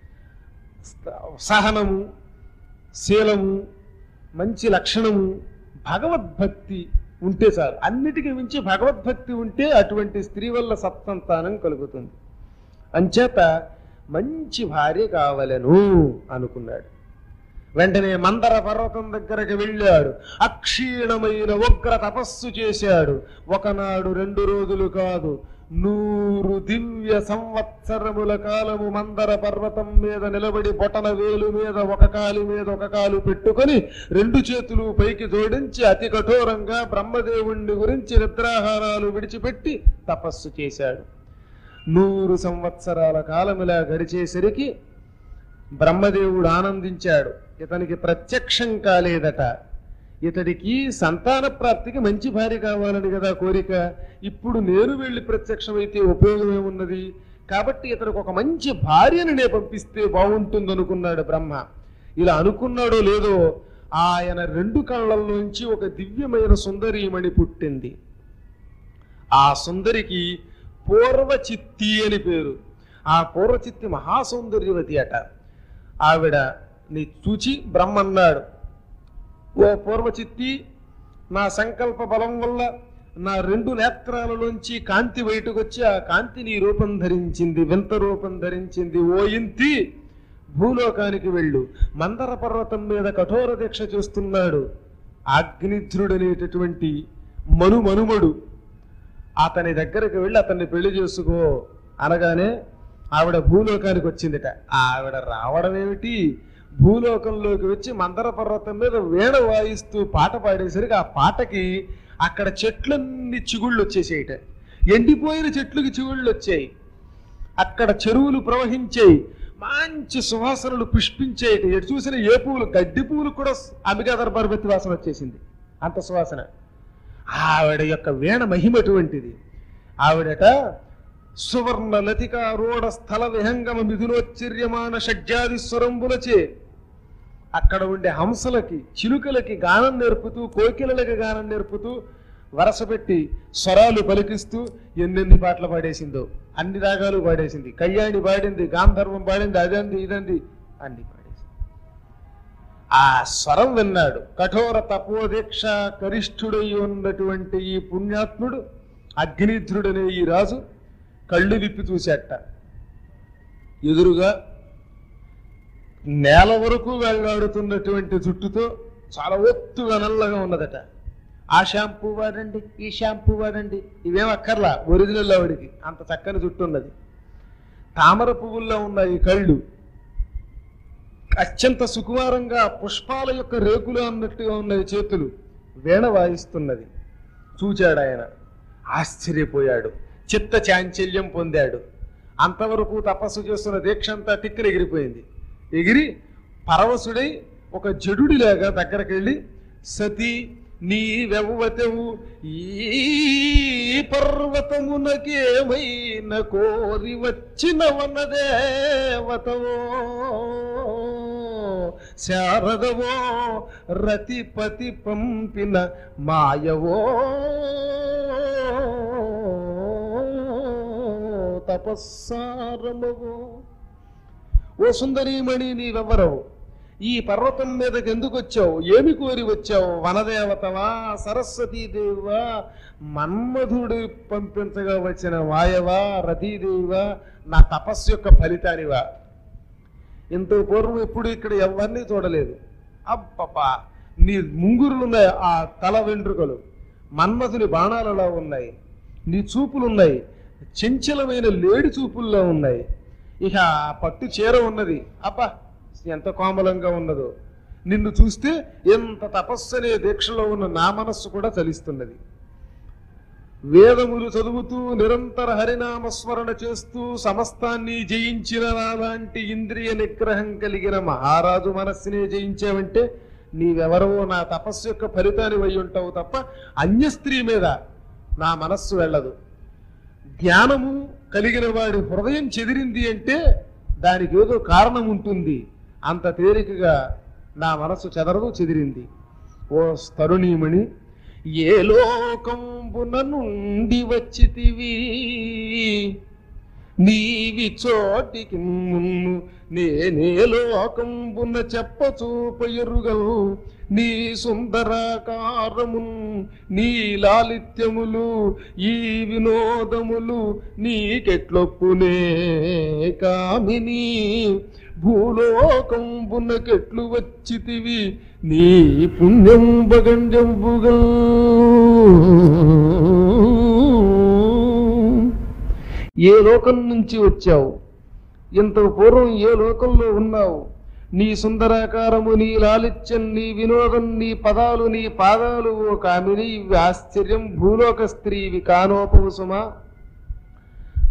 సహనము, శీలము, మంచి లక్షణము, భగవద్భక్తి ఉంటే చాలు. అన్నిటికీ మించి భగవద్భక్తి ఉంటే అటువంటి స్త్రీ వల్ల సత్సంతానం కలుగుతుంది. అంచేత మంచి భార్య కావలను అనుకున్నాడు. వెంటనే మందర పర్వతం దగ్గరకు వెళ్ళాడు. అక్షీణమైన ఉగ్ర తపస్సు చేశాడు. ఒకనాడు రెండు రోజులు కాదు, నూరు దివ్య సంవత్సరముల కాలము మందర పర్వతం మీద నిలబడి బొటన వేలు మీద ఒక కాలు మీద ఒక కాలు పెట్టుకొని రెండు చేతులు పైకి జోడించి అతి కఠోరంగా బ్రహ్మదేవుణ్ణి గురించి నిద్రాహారాలు విడిచిపెట్టి తపస్సు చేశాడు. నూరు సంవత్సరాల కాలం ఇలా గడిచేసరికి బ్రహ్మదేవుడు ఆనందించాడు. ఇతనికి ప్రత్యక్షం కాలేదట. ఇతడికి సంతాన ప్రాప్తికి మంచి భార్య కావాలని కదా కోరిక. ఇప్పుడు నేను వెళ్ళి ప్రత్యక్షమైతే ఉపయోగం ఏమున్నది? కాబట్టి ఇతనికి ఒక మంచి భార్యని నే పంపిస్తే బాగుంటుంది అనుకున్నాడు బ్రహ్మ. ఇలా అనుకున్నాడో లేదో ఆయన రెండు కళ్ళల్లోంచి ఒక దివ్యమైన సుందరీమణి పుట్టింది. ఆ సుందరికి పూర్వచిత్తి అని పేరు. ఆ పూర్వచిత్తి మహాసౌందర్యవతి అట. ఆవిడ నీ చూచి బ్రహ్మ అన్నాడు, ఓ పూర్వచిత్తి, నా సంకల్ప బలం వల్ల నా రెండు నేత్రాలలోంచి కాంతి బయటకు వచ్చి ఆ కాంతి నీ రూపం ధరించింది, వింత రూపం ధరించింది. ఓ ఇంతి, భూలోకానికి వెళ్ళు. మందర పర్వతం మీద కఠోర దీక్ష చేస్తున్నాడు అగ్నిధ్రుడనేటటువంటి మను మనుమడు. అతని దగ్గరికి వెళ్ళి అతన్ని పెళ్లి చేసుకో అనగానే ఆవిడ భూలోకానికి వచ్చిందిట. ఆవిడ రావడం ఏమిటి, భూలోకంలోకి వచ్చి మందర పర్వతం మీద వీణ వాయిస్తూ పాట పాడేసరికి ఆ పాటకి అక్కడ చెట్లన్నీ చిగుళ్ళు వచ్చేసాయిట. ఎండిపోయిన చెట్లకి చిగుళ్ళు వచ్చాయి. అక్కడ చెరువులు ప్రవహించాయి. మంచి సువాసనలు పుష్పించేటి. ఎటు చూసిన ఏ పువ్వులు, గడ్డి పువ్వులు కూడా అంబికా దర్బార్బతి వాసన వచ్చేసింది, అంత సువాసన. ఆవిడ యొక్క వీణ మహిమటువంటిది. ఆవిడట సువర్ణ లతికారూఢ స్థల విహంగమ మిథునోచ్చర్యమాన షడ్జాది స్వరంబులచే అక్కడ ఉండే హంసలకి చిలుకలకి గానం నేర్పుతూ, కోకిలలకి గానం నేర్పుతూ, వరస పెట్టి స్వరాలు పలికిస్తూ ఎన్నెన్ని పాటలు పాడేసిందో. అన్ని రాగాలు పాడేసింది. కళ్యాణి పాడింది, గాంధర్వం పాడింది, అదంది ఇదంది అన్ని పాడేసింది. ఆ స్వరం విన్నాడు. కఠోర తపోదీక్ష కరిష్ఠుడై ఉన్నటువంటి ఈ పుణ్యాత్ముడు అగ్నిధ్రుడనే ఈ రాజు కళ్ళు విప్పి చూసేట. ఎదురుగా నేల వరకు వెళ్ళాడుతున్నటువంటి జుట్టుతో చాలా ఒత్తుగా నల్లగా ఉన్నదట. ఆ షాంపూ వాడండి, ఈ షాంపూ వాడండి, ఇవేం అక్కర్లా, ఒరిజినల్ ఆవిడికి అంత చక్కని జుట్టు ఉన్నది. తామర పువ్వుల్లో ఉన్నాయి కళ్ళు. అత్యంత సుకుమారంగా పుష్పాల యొక్క రేకులు అన్నట్టుగా ఉన్నాయి చేతులు. వీణ వాయిస్తున్నది. చూచాడు ఆయన, ఆశ్చర్యపోయాడు, చిత్త చాంచల్యం పొందాడు. అంతవరకు తపస్సు చేస్తున్న దీక్ష అంతా తిక్కన ఎగిరిపోయింది. ఎగిరి పరవశుడై ఒక జడుడిలాగా దగ్గరికి వెళ్ళి, సతీ నీవెవ్వతవు ఈ పర్వతమునకేమైన కోరి వచ్చిన వనదేవతవో శారదవో రతిపతి పంపిన మాయవో తపస్సారమవో. ఓ సుందరీమణి, నీవెవ్వరవు? ఈ పర్వతం మీదకి ఎందుకు వచ్చావు? ఏమి కోరి వచ్చావు? వనదేవతవా, సరస్వతీదేవివా, మన్మధుడు పంపించగా వచ్చిన మాయవా, రతీదేవివా, నా తపస్సు యొక్క ఫలితానివా? ఇంత పూర్వం ఎప్పుడు ఇక్కడ ఎవరిని చూడలేదు. అబ్బబ్బా, నీ ముంగురులున్నాయి, ఆ తల వెంట్రుకలు మన్మధుని బాణాలలో ఉన్నాయి. నీ చూపులున్నాయి, చంచలమైన లేడి చూపుల్లో ఉన్నాయి. ఇక పట్టు చీర ఉన్నది, అబ్బా ఎంత కోమలంగా ఉన్నదో. నిన్ను చూస్తే ఎంత తపస్సనే దీక్షలో ఉన్న నా మనస్సు కూడా చలిస్తున్నది. వేదములు చదువుతూ నిరంతర హరినామస్మరణ చేస్తూ సమస్తాన్ని జయించిన నాలాంటి ఇంద్రియ నిగ్రహం కలిగిన మహారాజు మనస్సునే జయించావంటే నీవెవరవో నా తపస్సు యొక్క ఫలితాన్ని వై ఉంటావు తప్ప అన్య స్త్రీ మీద నా మనస్సు వెళ్ళదు. జ్ఞానము కలిగిన వాడి హృదయం చెదిరింది అంటే దానికి ఏదో కారణం ఉంటుంది. అంత తేలికగా నా మనస్సు చెదరదు, చెదిరింది. ఓ తరుణీమణి, ఏ లోకంబున నుండి వచ్చితివి? నీవి చోటికి మున్ను నేనే లోకంబున చెప్పచూపయరుగల్. నీ సుందరాకారమున్, నీ లాలిత్యములు, ఈ వినోదములు నీకెట్లొప్పునే కామిని? భూలోకంబునకెట్లు వచ్చితివి? నీ పుణ్యం బగంజంబుగా. ఏ లోకం నుంచి వచ్చావు? ఇంత పూర్వం ఏ లోకంలో ఉన్నావు? నీ సుందరాకారము, నీ లాలిత్యం, నీ వినోదం, నీ పదాలు, నీ పాదాలు ఓ కామిని, ఇవి ఆశ్చర్యం. భూలోక స్త్రీవి కానోపవు సుమా.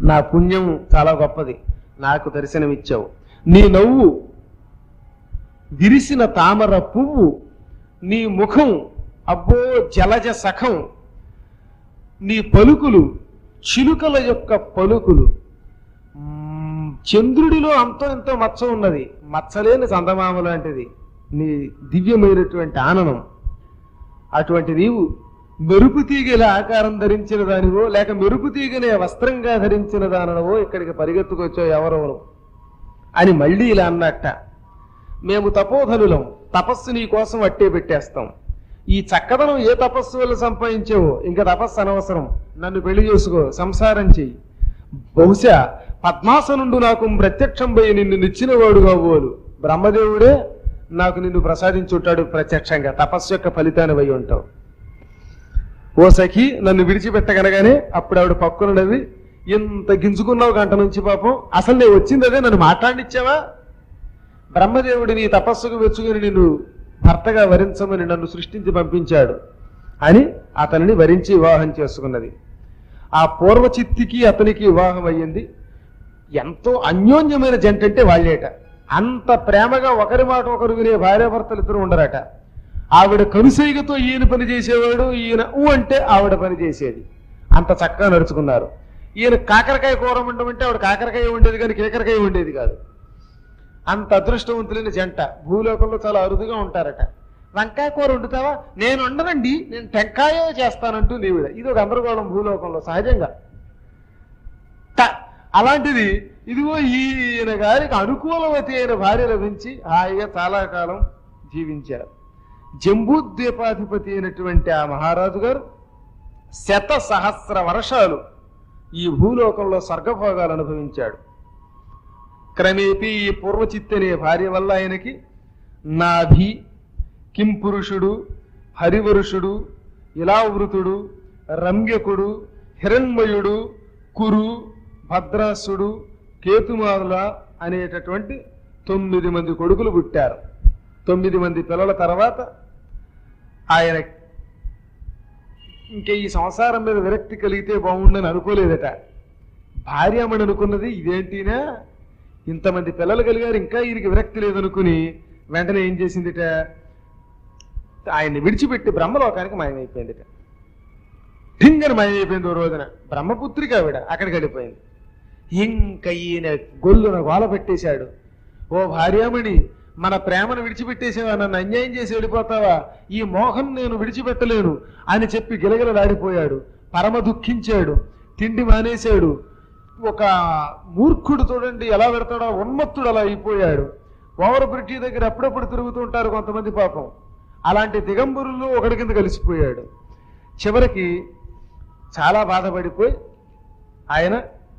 నా పుణ్యం చాలా గొప్పది, నాకు దర్శనమిచ్చావు. నీ నవ్వు విరిసిన తామర పువ్వు, నీ ముఖం అబ్బో జలజ సఖం, నీ పలుకులు చిలుకల యొక్క పలుకులు. మ్మ్, చంద్రుడిలో అంతో ఎంతో మచ్చ ఉన్నది, మచ్చలేని చందమామ లాంటిది నీ దివ్యమైనటువంటి ఆననం. అటువంటి నీవు మెరుపు తీగల ఆకారం ధరించిన దానివో లేక మెరుపు తీగనే వస్త్రంగా ధరించిన దానివో ఇక్కడికి పరిగెత్తుకొచ్చో ఎవరెవరు అని మళ్ళీ ఇలా అన్నట్ట. మేము తపోధనులం, తపస్సు నీ కోసం అట్టే పెట్టేస్తాం. ఈ చక్కదనం ఏ తపస్సు వల్ల సంపాదించావో ఇంకా తపస్సు అనవసరం, నన్ను పెళ్లి చేసుకో, సంసారం చెయ్యి. బహుశా పద్మాసనుండు నాకు ప్రత్యక్షం పోయి నిన్ను నిచ్చినవాడు కాబోలు, బ్రహ్మదేవుడే నాకు నిన్ను ప్రసాదించుంటాడు ప్రత్యక్షంగా, తపస్సు యొక్క ఫలితాన్ని పోయి ఉంటావు. ఓ సఖి నన్ను విడిచిపెట్టగనగానే అప్పుడు ఆవిడ పక్కునది, ఇంత గింజుకున్నావు గంట నుంచి పాపం, అసలు నేను వచ్చింది అదే, నన్ను మాట్లాడిచ్చావా? బ్రహ్మదేవుడి నీ తపస్సుకు వెచ్చుకుని నిన్ను భర్తగా వరించమని నన్ను సృష్టించి పంపించాడు అని అతనిని వరించి వివాహం చేసుకున్నది. ఆ పూర్వచిత్తికి అతనికి వివాహం అయ్యింది. ఎంతో అన్యోన్యమైన జంట అంటే వాళ్ళేట. అంత ప్రేమగా ఒకరి మాట ఒకరు వినే భార్యాభర్తలు ఇద్దరు ఉండరట. ఆవిడ కనుసైగతో ఈయన పని చేసేవాడు, ఈయన ఊ అంటే ఆవిడ పని చేసేది. అంత చక్కగా నడుచుకున్నారు. ఈయన కాకరకాయ కూర ఉండమంటే ఆవిడ కాకరకాయ ఉండేది కానీ కేకరకాయ ఉండేది కాదు. అంత అదృష్టవంతులైన జంట భూలోకంలో చాలా అరుదుగా ఉంటారట. వంకాయ కూర వండుతావా? నేను ఉండనండి, నేను టెంకాయే చేస్తానంటూ నీవిడ. ఇది ఒక గందరగోళం భూలోకంలో సహజంగా. అలాంటిది ఇదిగో ఈయన గారికి అనుకూలవతి అయిన భార్య లభించి హాయిగా చాలా కాలం జీవించారు. జంబూద్వీపాధిపతి అయినటువంటి ఆ మహారాజు గారు శత సహస్ర వర్షాలు ఈ భూలోకంలో స్వర్గభోగాలు అనుభవించాడు. క్రమేపీ ఈ పూర్వచిత్ అనే భార్య వల్ల ఆయనకి నాభి, కింపురుషుడు, హరివరుషుడు, ఇలావృతుడు, రమ్యకుడు, హిరణ్మయుడు, కురు, భద్రాసుడు, కేతుమాల అనేటటువంటి తొమ్మిది మంది కొడుకులు పుట్టారు. తొమ్మిది మంది పిల్లల తర్వాత ఆయన ఇంకా ఈ సంసారం మీద విరక్తి కలిగితే బాగుండని అనుకోలేదట. భార్యమని అనుకున్నది ఇదేంటినా, ఇంతమంది పిల్లలు కలిగారు ఇంకా ఈయనకి విరక్తి లేదనుకుని వెంటనే ఏం చేసిందిట, ఆయన్ని విడిచిపెట్టి బ్రహ్మలోకానికి మాయమైపోయిందిట. ఠింగని మాయమైపోయింది. ఓ రోజున బ్రహ్మపుత్రిక ఆవిడ అక్కడికి వెళ్ళిపోయింది. ఇంకా ఈయన గొల్లున గోల పెట్టేశాడు. ఓ భార్యామణి, మన ప్రేమను విడిచిపెట్టేసావా, నన్ను అన్యాయం చేసి వెళ్ళిపోతావా, ఈ మోహం నేను విడిచిపెట్టలేను అని చెప్పి గిలగిలలాడిపోయాడు. పరమ దుఃఖించాడు, తిండి మానేశాడు. ఒక మూర్ఖుడు చూడండి ఎలా పెడతాడో, ఉన్మత్తుడు అలా అయిపోయాడు. ఓవర్ బ్రిడ్జి దగ్గర అప్పుడప్పుడు తిరుగుతూ ఉంటారు కొంతమంది పాపం, అలాంటి దిగంబరుల్లో ఒకటి కింద కలిసిపోయాడు. చివరికి చాలా బాధపడిపోయి ఆయన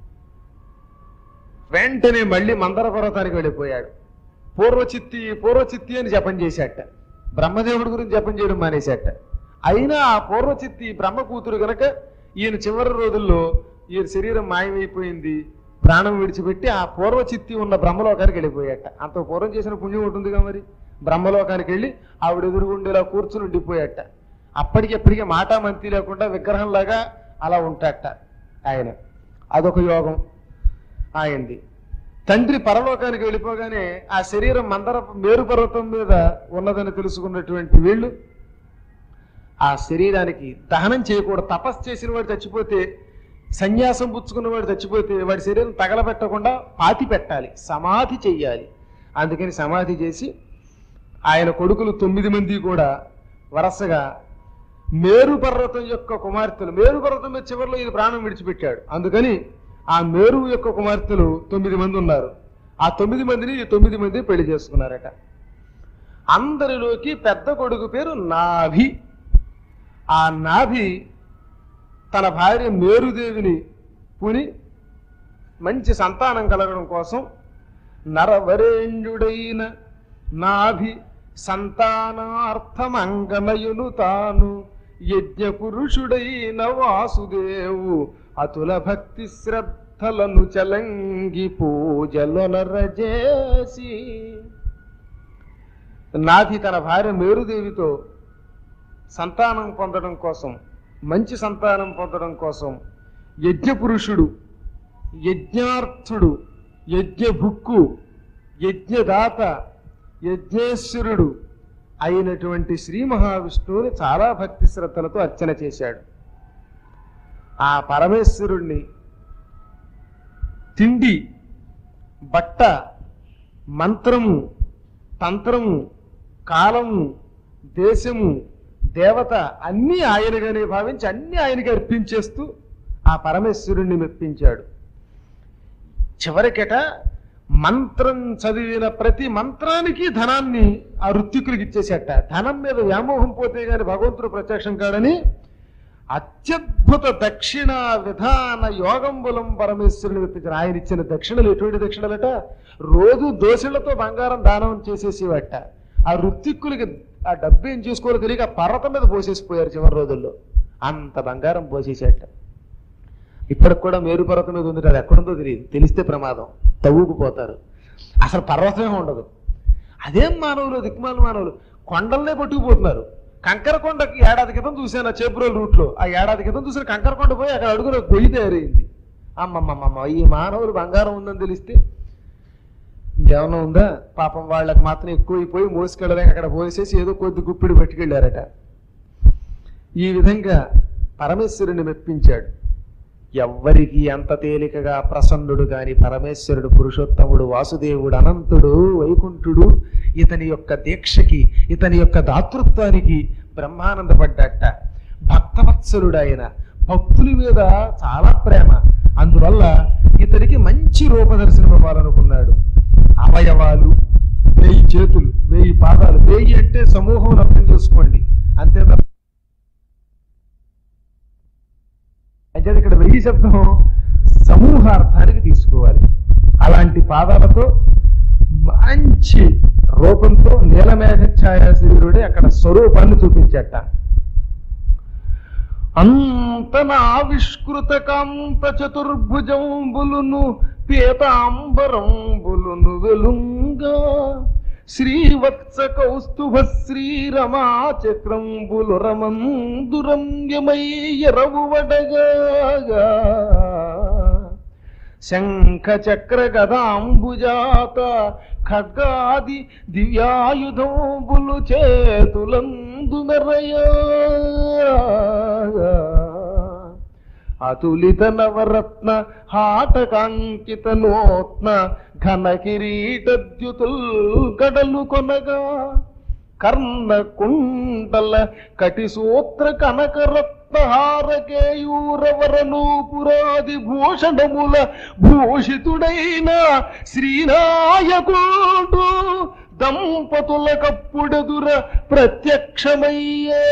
వెంటనే మళ్ళీ మందర పర్వతానికి వెళ్ళిపోయాడు. పూర్వచిత్తి పూర్వచిత్తి అని జపం చేశాట. బ్రహ్మదేవుడి గురించి జపం చేయడం మానేశాట. అయినా ఆ పూర్వచిత్తి బ్రహ్మ కూతురు గనక ఈయన చివరి రోజుల్లో ఈయన శరీరం మాయమైపోయింది, ప్రాణం విడిచిపెట్టి ఆ పూర్వచిత్తి ఉన్న బ్రహ్మలోకానికి వెళ్ళిపోయాట. అంత పూర్వం చేసిన పుణ్యం ఉంటుందిగా మరి. బ్రహ్మలోకానికి వెళ్ళి ఆవిడ ఎదురుగుండేలా కూర్చుని ఉండిపోయాట. అప్పటికి ఎప్పటికీ మాటా మంతి లేకుండా విగ్రహంలాగా అలా ఉంటాట ఆయన. అదొక యోగం ఆయనది. తండ్రి పరలోకానికి వెళ్ళిపోగానే ఆ శరీరం మందర మేరు పర్వతం మీద ఉన్నదని తెలుసుకున్నటువంటి వీళ్ళు ఆ శరీరానికి దహనం చేయకూడదు. తపస్సు చేసిన వాడు చచ్చిపోతే, సన్యాసం పుచ్చుకున్న వాడు చచ్చిపోతే వాడి శరీరం తగలబెట్టకుండా పాతి పెట్టాలి, సమాధి చెయ్యాలి. అందుకని సమాధి చేసి ఆయన కొడుకులు తొమ్మిది మంది కూడా వరుసగా మేరు పర్వతం యొక్క కుమార్తెలు, మేరు పర్వతం మీద చివరిలో ఈయన ప్రాణం విడిచిపెట్టాడు. అందుకని ఆ మేరు యొక్క కుమార్తెలు తొమ్మిది మంది ఉన్నారు. ఆ తొమ్మిది మందిని ఈ తొమ్మిది మంది పెళ్లి చేసుకున్నారట. అందరిలోకి పెద్ద కొడుకు పేరు నాభి. ఆ నాభి తన భార్య మేరుదేవిని పుని మంచి సంతానం కలగడం కోసం నరవరేణ్యుడైన నాభి సంతానార్థమంగనయును తాను యజ్ఞ పురుషుడైన వాసుదేవు అతుల భక్తి శ్రద్ధలను చలంగి పూజలొనరజేసి. నాభి తన భార్య మేరుదేవితో సంతానం పొందడం కోసం, మంచి సంతానం పొందడం కోసం యజ్ఞపురుషుడు యజ్ఞార్థుడు, యజ్ఞభుక్కు, యజ్ఞదాత, యజ్ఞేశ్వరుడు అయినటువంటి శ్రీ మహావిష్ణువుని చాలా భక్తి శ్రద్ధలతో అర్చన చేశాడు. ఆ పరమేశ్వరుణ్ణి తిండి, బట్ట, మంత్రము, తంత్రము, కాలము, దేశము, దేవత అన్నీ ఆయనగానే భావించి అన్నీ ఆయనకి అర్పించేస్తూ ఆ పరమేశ్వరుణ్ణి మెప్పించాడు. చివరికట మంత్రం చదివిన ప్రతి మంత్రానికి ధనాన్ని ఆ ఋత్వికులకి ఇచ్చేసేట. ధనం మీద వ్యామోహం పోతే గాని భగవంతుడు ప్రత్యక్షం కాడని అత్యద్భుత దక్షిణ విధాన యోగంబులం పరమేశ్వరుని మెప్పించారు. ఆయన ఇచ్చిన దక్షిణలు ఎటువంటి దక్షిణలట, రోజు దోశలతో బంగారం దానం చేసేసేవట. ఆ ఋత్విక్కులకి ఆ డబ్బు ఏం చేసుకోవాలి తెలియక పర్వతం మీద పోసేసిపోయారు చివరి రోజుల్లో. అంత బంగారం పోసేసేట. ఇప్పటికి కూడా మేరు పర్వతం మీద ఉంది, అది ఎక్కడుందో తెలియదు, తెలిస్తే ప్రమాదం, తవ్వుకుపోతారు. అసలు పర్వతమే ఉండదు. అదేం మానవులు, దిక్మాల మానవులు కొండలనే పట్టుకుపోతున్నారు. కంకర కొండకి ఏడాది క్రితం చూశాను ఆ చేబ్రోల్ రూట్ లో. ఆ ఏడాది క్రితం చూసిన కంకర కొండ పోయి అక్కడ అడుగున గొయ్యి తయారైంది. అమ్మమ్మమ్మ, ఈ మానవులు బంగారం ఉందని తెలిస్తే ఇంకేమన్నా ఉందా? పాపం వాళ్ళకి మాత్రం ఎక్కువైపోయి మోసుకెళ్ళలేక అక్కడ పోసేసి ఏదో కొద్ది గుప్పిడి పట్టుకెళ్ళారట. ఈ విధంగా పరమేశ్వరుని మెప్పించాడు. ఎవ్వరికి అంత తేలికగా ప్రసన్నుడు కాని పరమేశ్వరుడు, పురుషోత్తముడు, వాసుదేవుడు, అనంతుడు, వైకుంఠుడు ఇతని యొక్క దీక్షకి, ఇతని యొక్క దాతృత్వానికి బ్రహ్మానందపడ్డట. భక్తవత్సలుడు ఆయన, భక్తుల మీద చాలా ప్రేమ. అందువల్ల ఇతనికి మంచి రూపదర్శనం ఇవ్వాలనుకున్నాడు. అవయవాలు వెయ్యి చేతులు, వెయ్యి పాదాలు, వెయ్యి అంటే సమూహం అర్థం చేసుకోండి అంతే. అంటే ఇక్కడ వెయ్యి శబ్దం సమూహార్థానికి తీసుకోవాలి. అలాంటి పాదాలతో మంచి రూపంతో నీలమేఘ ఛాయాశరీరుడే అక్కడ స్వరూపాన్ని చూపించట. అంతనావిష్కృత కాంత చతుర్భుజంబులును పీతాంబరంబులును వెలుంగా శ్రీవత్స కౌస్తుభ శ్రీరమా చక్రంబులు రమందురమ్యమై ఎరవువడగా శంఖ చక్ర గదాంబుజాత ఖడ్గాది దివ్యాయుధంబులు చేతులందు మెరయా అతులిత నవరత్న హాటకాంకిత నోత్న ఘన కిరీటద్యుతుల్ గడలు కొనగా కర్ణ కుండల కటిసూత్ర కనకరత్నహారకేయూరవరనూపురాది భూషణముల భూషితుడైన శ్రీనాయకుడు దంపతుల కప్పుడెదుర ప్రత్యక్షమయ్యే.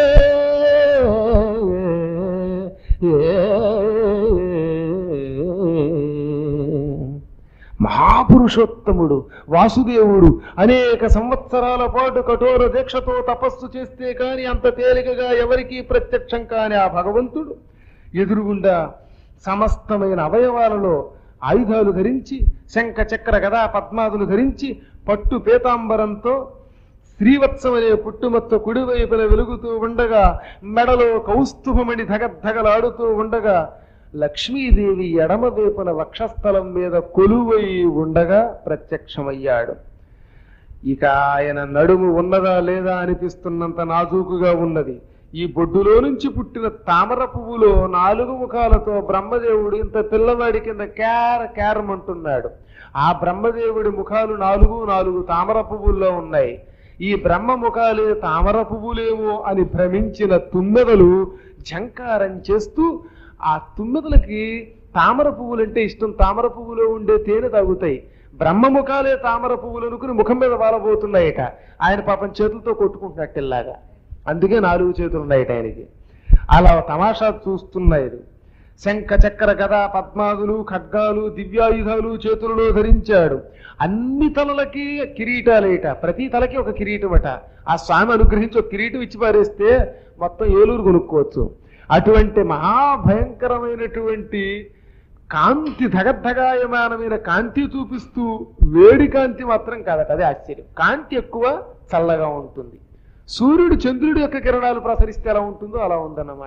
మహాపురుషోత్తముడు వాసుదేవుడు అనేక సంవత్సరాల పాటు కఠోర దీక్షతో తపస్సు చేస్తే కాని అంత తేలికగా ఎవరికీ ప్రత్యక్షం కాని ఆ భగవంతుడు ఎదురుగుండా సమస్తమైన అవయవాలలో ఆయుధాలు ధరించి, శంఖ చక్ర గదా పద్మాదులు ధరించి, పట్టు పీతాంబరంతో శ్రీవత్సం అనే పుట్టుమత్త కుడివైపున వెలుగుతూ ఉండగా, మెడలో కౌస్తుభమణి ధగద్ధగలాడుతూ ఉండగా, లక్ష్మీదేవి ఎడమ వైపున వక్షస్థలం మీద కొలువై ఉండగా ప్రత్యక్షమయ్యాడు. ఇక ఆయన నడుము ఉన్నదా లేదా అనిపిస్తున్నంత నాజూకుగా ఉన్నది. ఈ బొడ్డులో నుంచి పుట్టిన తామర పువ్వులో నాలుగు ముఖాలతో బ్రహ్మదేవుడు ఇంత పిల్లవాడి కింద క్యార క్యారమంటున్నాడు. ఆ బ్రహ్మదేవుడి ముఖాలు నాలుగు నాలుగు తామర పువ్వుల్లో ఉన్నాయి. ఈ బ్రహ్మ ముఖాలే తామర పువ్వులేమో అని భ్రమించిన తుమ్మెదలు ఝంకారం చేస్తూ, ఆ తుమ్మెదలకి తామర పువ్వులంటే ఇష్టం, తామర పువ్వులో ఉండే తేనె తాగుతాయి. బ్రహ్మ ముఖాలే తామర పువ్వులు అనుకుని ముఖం మీద వాలబోతున్నాయట. ఆయన పాపం చేతులతో కొట్టుకుంటున్నట్టు ఇలాగా, అందుకే నాలుగు చేతులు ఉన్నాయట ఆయనకి. అలా తమాషా చూస్తున్నాయి. శంఖ చక్ర గదా పద్మాదులు ఖడ్గాలు దివ్యాయుధాలు చేతులలో ధరించాడు. అన్ని తలలకి కిరీటాలేట, ప్రతి తలకి ఒక కిరీటం అట. ఆ స్వామి అనుగ్రహించి ఒక కిరీటం ఇచ్చి పారేస్తే మొత్తం ఏలూరు కొనుక్కోవచ్చు. అటువంటి మహాభయంకరమైనటువంటి కాంతి, ధగద్ధగాయమానమైన కాంతి చూపిస్తూ, వేడి కాంతి మాత్రం కాదట, అదే ఆశ్చర్యం. కాంతి ఎక్కువ, చల్లగా ఉంటుంది. సూర్యుడు చంద్రుడి యొక్క కిరణాలు ప్రసరిస్తే ఎలా ఉంటుందో అలా ఉందన్నమాట.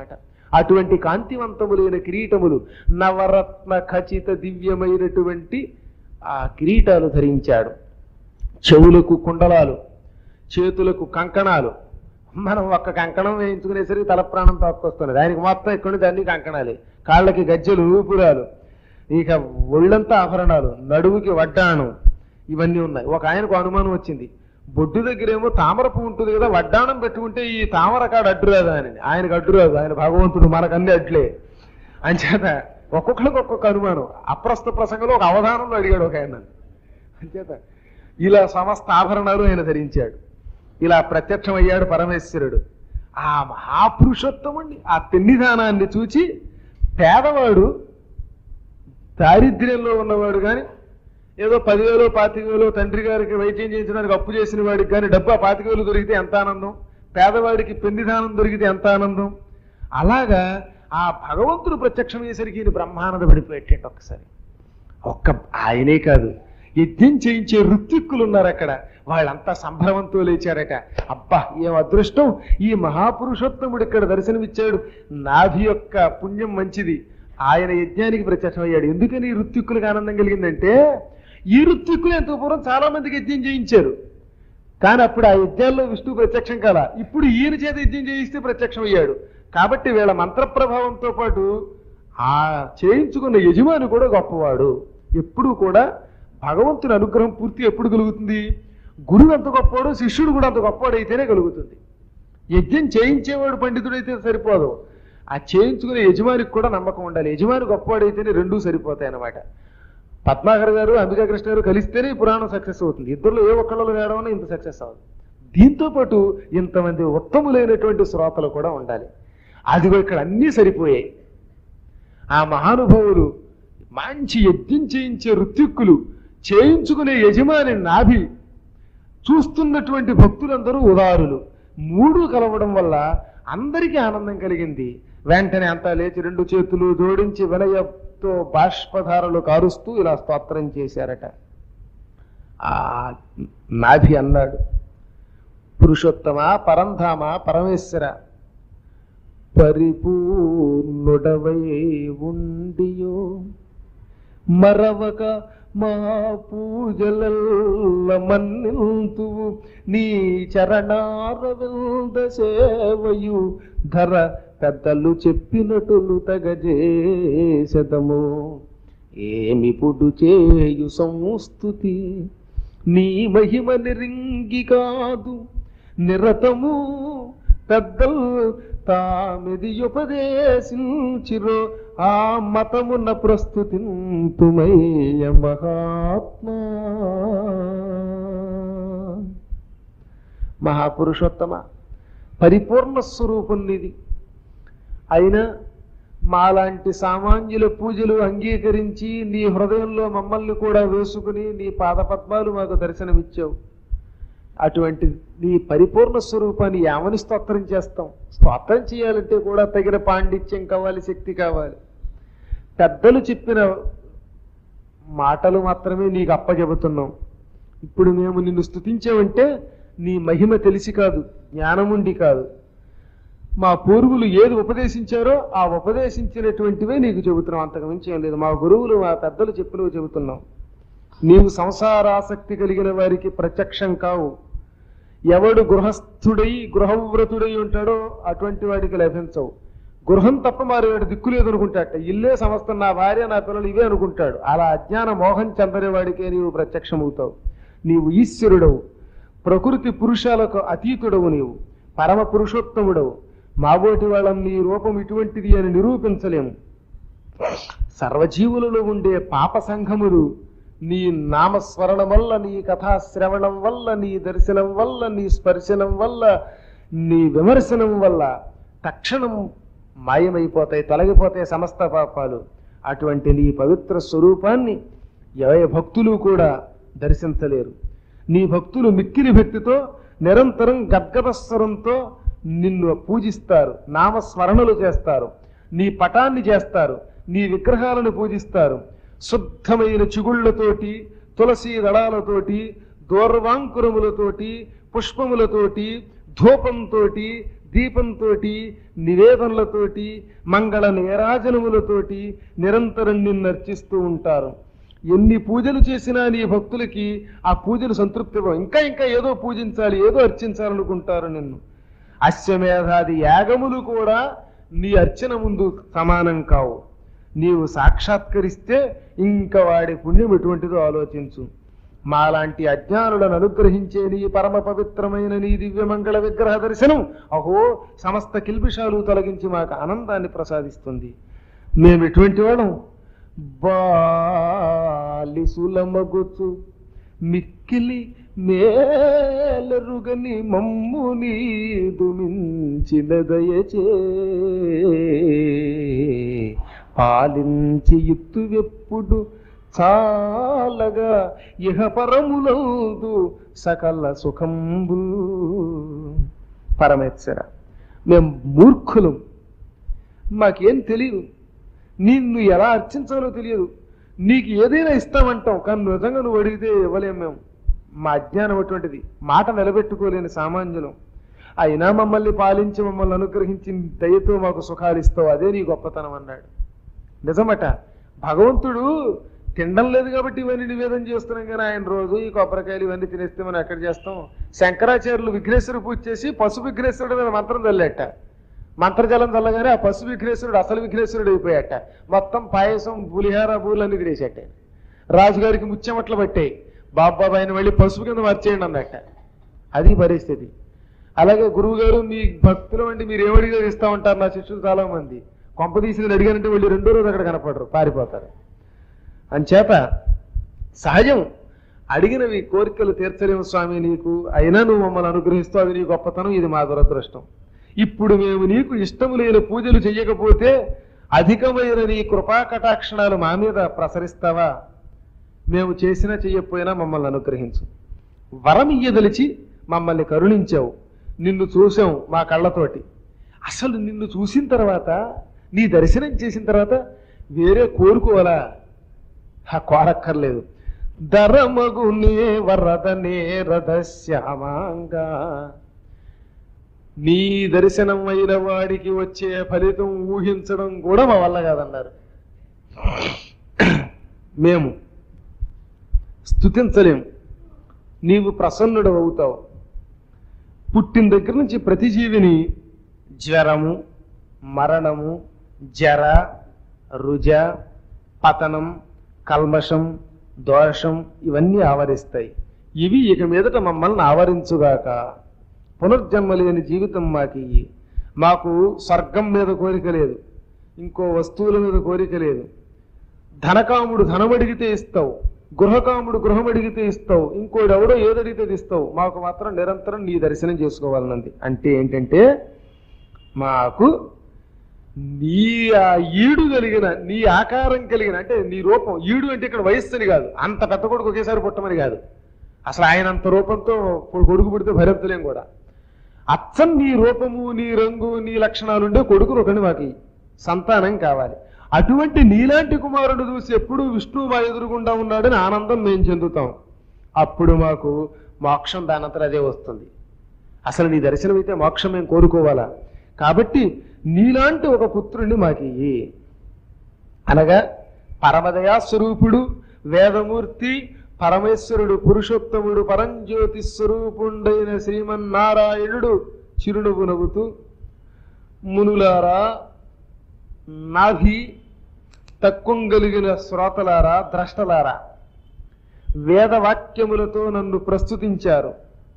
అటువంటి కాంతివంతములైన కిరీటములు, నవరత్న ఖచిత దివ్యమైనటువంటి ఆ కిరీటాలు ధరించాడు. చెవులకు కుండలాలు, చేతులకు కంకణాలు. మనం ఒక్క కంకణం వేయించుకునేసరికి తల ప్రాణం తక్కువస్తున్నది, ఆయనకి మొత్తం ఇక్కడ దాన్ని కంకణాలే. కాళ్ళకి గజ్జెలు, ఊపురాలు, ఇక ఒళ్ళంతా ఆభరణాలు, నడువుకి వడ్డాణం, ఇవన్నీ ఉన్నాయి. ఒక ఆయనకు అనుమానం వచ్చింది, బొడ్డు దగ్గరేమో తామర పువ్వు ఉంటుంది కదా, వడ్డాణం పెట్టుకుంటే ఈ తామర కాడ అడ్డురాదా అని. ఆయనకు అడ్డురాదు, ఆయన భగవంతుడు, మనకన్నీ అడ్లే. అంచేత ఒక్కొక్కరికి ఒక్కొక్క అనుమానం. అప్రస్తుత ప్రసంగంలో ఒక అవధానంలో అడిగాడు ఒక ఆయన. అంచేత ఇలా సమస్త ఆభరణాలు ఆయన ధరించాడు. ఇలా ప్రత్యక్షమయ్యాడు పరమేశ్వరుడు. ఆ మహాపురుషోత్తముణ్ణి, ఆ పెన్నిధానాన్ని చూచి పేదవాడు, దారిద్ర్యంలో ఉన్నవాడు కానీ, ఏదో పదివేలు పాతిక వేలు తండ్రి గారికి వైద్యం చేయించడానికి అప్పు చేసిన వాడికి కానీ డబ్బా పాతిక వేలు దొరికితే ఎంత ఆనందం, పేదవాడికి పెన్నిధానం దొరికితే ఎంత ఆనందం. అలాగా ఆ భగవంతుడు ప్రత్యక్షం అయ్యేసరికి ఈయన బ్రహ్మానంద పడిపోయేటండి. ఒక్కసారి ఒక్క ఆయనే కాదు, యజ్ఞం చేయించే ఋత్విక్కులు ఉన్నారు అక్కడ, వాళ్ళంతా సంభ్రమంతో లేచారట. అబ్బా ఏం అదృష్టం, ఈ మహాపురుషోత్తముడు ఇక్కడ దర్శనమిచ్చాడు, నాభి యొక్క పుణ్యం మంచిది, ఆయన యజ్ఞానికి ప్రత్యక్షమయ్యాడు. ఎందుకని ఈ ఋత్విక్కులకు ఆనందం కలిగిందంటే, ఈ ఋత్విక్కులు ఎంతో పూర్వం చాలా మందికి యజ్ఞం చేయించారు, కానీ అప్పుడు ఆ యజ్ఞాల్లో విష్ణువు ప్రత్యక్షం కాల. ఇప్పుడు ఈయన చేత యజ్ఞం చేయిస్తే ప్రత్యక్షం అయ్యాడు. కాబట్టి వీళ్ళ మంత్రప్రభావంతో పాటు ఆ చేయించుకున్న యజమాని కూడా గొప్పవాడు. ఎప్పుడు కూడా భగవంతుని అనుగ్రహం పూర్తి ఎప్పుడు కలుగుతుంది, గురువు ఎంత గొప్పవాడు, శిష్యుడు కూడా అంత గొప్పవాడు అయితేనే కలుగుతుంది. యజ్ఞం చేయించేవాడు పండితుడైతే సరిపోదు, ఆ చేయించుకునే యజమానికి కూడా నమ్మకం ఉండాలి. యజమాని గొప్పవాడైతేనే రెండూ సరిపోతాయి అన్నమాట. పద్మాకర్ గారు, అంబికా కృష్ణ గారు కలిస్తేనే ఈ పురాణం సక్సెస్ అవుతుంది. ఇద్దరులో ఏ ఒక్కళ్ళలో వేయడం ఇంత సక్సెస్ అవ్వదు. దీంతో పాటు ఇంతమంది ఉత్తములైనటువంటి శ్రోతలు కూడా ఉండాలి. అదిగో ఇక్కడ అన్నీ సరిపోయాయి. ఆ మహానుభావులు, మంచి యజ్ఞం చేయించే ఋత్విక్కులు, చేయించుకునే యజమాని నాభి, చూస్తున్నటువంటి భక్తులందరూ ఉదారులు, మూడు కలవడం వల్ల అందరికీ ఆనందం కలిగింది. వెంటనే అంతా లేచి రెండు చేతులు జోడించి వినయంతో బాష్పధారలు కారుస్తూ ఇలా స్తోత్రం చేశారట. ఆ నాభి అన్నాడు, పురుషోత్తమ, పరంధామ, పరమేశ్వర, పరిపూర్ణుడవై ఉండియో మరవక మా పూజలల్ల మన్నింతువు, నీ చరణారవింద సేవయు ధర పెద్దలు చెప్పినటులు తగజేసదము. ఏమిపుడు చేయు సంస్తుతి, నీ మహిమ నిరింగి కాదు నిరతము, పెద్దలు తామిది ఉపదేశించిరో ఆ మతమున ప్రస్తుతింతుమయ్య మహాత్మా. మహాపురుషోత్తమ, పరిపూర్ణ స్వరూపం నీది. అయినా మాలాంటి సామాన్యుల పూజలు అంగీకరించి నీ హృదయంలో మమ్మల్ని కూడా వేసుకుని నీ పాదపద్మాలు మాకు దర్శనమిచ్చావు. అటువంటి నీ పరిపూర్ణ స్వరూపాన్ని ఏమని స్తోత్రం చేస్తాం? స్తోత్రం చేయాలంటే కూడా తగిన పాండిత్యం కావాలి, శక్తి కావాలి. పెద్దలు చెప్పిన మాటలు మాత్రమే నీకు అప్పచెబుతున్నాం. ఇప్పుడు మేము నిన్ను స్తుతించామంటే నీ మహిమ తెలిసి కాదు, జ్ఞానముండి కాదు. మా పూర్వులు ఏది ఉపదేశించారో ఆ ఉపదేశించినటువంటివే నీకు చెబుతున్నాం, అంతకు మించి ఏం లేదు. మా గురువులు, మా పెద్దలు చెప్పినవి చెబుతున్నాం. నీవు సంసారాసక్తి కలిగిన వారికి ప్రత్యక్షం కావు. ఎవడు గృహస్థుడై గృహవ్రతుడై ఉంటాడో అటువంటి వాడికి లభించవు. గృహం తప్ప మరి వాడి దిక్కు లేదు అనుకుంటాట. ఇల్లే సమస్తం, నా భార్య నా పిల్లలు ఇవే అనుకుంటాడు. అలా అజ్ఞాన మోహం చెందనేవాడికే నీవు ప్రత్యక్షమవుతావు. నీవు ఈశ్వరుడవు, ప్రకృతి పురుషాలకు అతీతుడవు, నీవు పరమ పురుషోత్తముడవు. మాబోటి వాళ్ళం నీ రూపం ఇటువంటిది అని నిరూపించలేము. సర్వజీవులలో ఉండే పాప సంఘములు నీ నామస్మరణం వల్ల, నీ కథాశ్రవణం వల్ల, నీ దర్శనం వల్ల, నీ స్పర్శనం వల్ల, నీ విమర్శనం వల్ల తక్షణం మాయమైపోతాయి, తొలగిపోతాయి సమస్త పాపాలు. అటువంటి నీ పవిత్ర స్వరూపాన్ని ఏ భక్తులు కూడా దర్శించలేరు. నీ భక్తులు మిక్కిలి భక్తితో నిరంతరం గద్గదస్వరంతో నిన్ను పూజిస్తారు, నామస్మరణలు చేస్తారు, నీ పటాన్ని చేస్తారు, నీ విగ్రహాలను పూజిస్తారు. శుద్ధమైన చిగుళ్లతోటి, తులసి దళాలతోటి, దూర్వాంకురములతోటి, పుష్పములతోటి, ధూపంతో, దీపంతోటి నివేదనలతోటి మంగళ నీరాజనములతోటి నిరంతరం నిన్ను అర్చిస్తూ ఉంటారు. ఎన్ని పూజలు చేసినా నీ భక్తులకి ఆ పూజలు సంతృప్తి ఇవ్వవు. ఇంకా ఇంకా ఏదో పూజించాలి, ఏదో అర్చించాలనుకుంటారు నిన్ను. అశ్వమేధాది యాగములు కూడా నీ అర్చన ముందు సమానం కావు. నీవు సాక్షాత్కరిస్తే ఇంకా వాడి పుణ్యం ఎటువంటిదో ఆలోచించు. మాలాంటి అజ్ఞానులను అనుగ్రహించే నీ పరమ పవిత్రమైన నీ దివ్యమంగళ విగ్రహ దర్శనం అహో సమస్త కిల్బిషాలు తొలగించి మాకు ఆనందాన్ని ప్రసాదిస్తుంది. మేము ఎటువంటి వాళ్ళం? బాలిసులమగుచు మిక్కిలి మేలరుగని మమ్ము నీదు మించిన దయచే పాలించి ఇత్తువెప్పుడు చాలగా ఇహ పరములందు సకల సుఖంబుల్. పరమేశ్వర, మేము మూర్ఖులం, మాకేం తెలియదు, నిన్ను ఎలా అర్చించాలో తెలియదు. నీకు ఏదైనా ఇస్తామంటాం, కానీ నిజంగా నువ్వు అడిగితే ఇవ్వలేం. మేము మా అజ్ఞానం అటువంటిది, మాట నిలబెట్టుకోలేని సామాన్యులం. అయినా మమ్మల్ని పాలించి మమ్మల్ని అనుగ్రహించి దయతో మాకు సుఖాలు ఇస్తావు, అదే నీ గొప్పతనం అన్నాడు. నిజమట, భగవంతుడు తినడం లేదు కాబట్టి ఇవన్నీ నివేదన చేస్తున్నాం, కానీ ఆయన రోజు ఈ కొబ్బరికాయలు ఇవన్నీ తినేస్తే మనం ఎక్కడ చేస్తాం? శంకరాచార్యులు విఘ్నేశ్వర పూజ చేసి పశు విఘ్నేశ్వరుడు మీద మంత్రం చల్లేట. మంత్రజలం చల్లగానే ఆ పశు విఘ్నేశ్వరుడు అసలు విఘ్నేశ్వరుడు అయిపోయాట. మొత్తం పాయసం పులిహార పూలన్నీ తినేసేట. రాజుగారికి ముచ్చెమట్లు పట్టాయి. బాబాబాయిని వెళ్ళి పసుపు కింద మార్చేయండి అన్నట్ట. అది పరిస్థితి. అలాగే గురువు గారు మీ భక్తులు వంటి మీరు ఏమడిగా ఇస్తా ఉంటారు నా శిష్యులు చాలా మంది. కొంప తీసి అడిగానంటే వెళ్ళి రెండో రోజు అక్కడ కనపడరు, పారిపోతారు. అంచేత సహజం, అడిగినవి కోరికలు తీర్చలేము స్వామి నీకు, అయినా నువ్వు మమ్మల్ని అనుగ్రహిస్తూ అది నీ గొప్పతనం, ఇది మా దురదృష్టం. ఇప్పుడు మేము నీకు ఇష్టము లేని పూజలు చెయ్యకపోతే అధికమైన నీ కృపా కటాక్షణాలు మా మీద ప్రసరిస్తావా? మేము చేసినా చెయ్యకపోయినా మమ్మల్ని అనుగ్రహించు. వరం ఇయ్యదలిచి మమ్మల్ని కరుణించావు, నిన్ను చూసాం మా కళ్ళతోటి. అసలు నిన్ను చూసిన తర్వాత, నీ దర్శనం చేసిన తర్వాత వేరే కోరుకోవాలా? కోరక్కర్లేదు. ధరమగునే వరదనే రథశ్యామాంగా, నీ దర్శనం అయిన వాడికి వచ్చే ఫలితం ఊహించడం కూడా మా వల్ల కాదన్నారు. మేము స్తుతించలేము, నీవు ప్రసన్నుడు అవుతావు. పుట్టిన దగ్గర నుంచి ప్రతి జీవిని జ్వరము, మరణము, జర, రుజ, పతనం, కల్మషం, దోషం ఇవన్నీ ఆవరిస్తాయి. ఇవి ఇక మీదట మమ్మల్ని ఆవరించుగాక. పునర్జన్మ లేని జీవితం మాకి. మాకు స్వర్గం మీద కోరిక లేదు, ఇంకో వస్తువుల మీద కోరిక లేదు. ధనకాముడు ధనం అడిగితే ఇస్తావు, గృహకాముడు గృహం అడిగితే ఇస్తావు, ఇంకోటి ఎవడో ఏదడిగితే ఇస్తావు. మాకు మాత్రం నిరంతరం నీ దర్శనం చేసుకోవాలన్నది. అంటే ఏంటంటే మాకు నీ ఆ ఈడు కలిగిన, నీ ఆకారం కలిగిన, అంటే నీ రూపం, ఈడు అంటే ఇక్కడ వయస్సుని కాదు, అంత పెద్ద కొడుకు ఒకేసారి పుట్టమని కాదు. అసలు ఆయన అంత రూపంతో కొడుకు పుడితే భరించలేం కూడా. అచ్చం నీ రూపము, నీ రంగు, నీ లక్షణాలు ఉండే కొడుకు ఒకటి మాకు సంతానం కావాలి. అటువంటి నీలాంటి కుమారుడు చూసి ఎప్పుడు విష్ణువు మా ఎదురుగుండా ఉన్నాడని ఆనందం మేము చెందుతాం. అప్పుడు మాకు మోక్షం దానంతరం అదే వస్తుంది. అసలు నీ దర్శనం అయితే మోక్షం మేము కోరుకోవాలా? కాబట్టి నీలాంటి ఒక పుత్రుణ్ణి మాకి అనగా పరమదయా స్వరూపుడు, వేదమూర్తి, పరమేశ్వరుడు, పురుషోత్తముడు, పరంజ్యోతి స్వరూపుండైన శ్రీమన్నారాయణుడు చిరునవ్వు నవ్వుతూ, మునులారా, నాభి తక్కువగలిగిన శ్రోతలారా, ద్రష్టలారా, వేదవాక్యములతో నన్ను ప్రస్తుతించారు.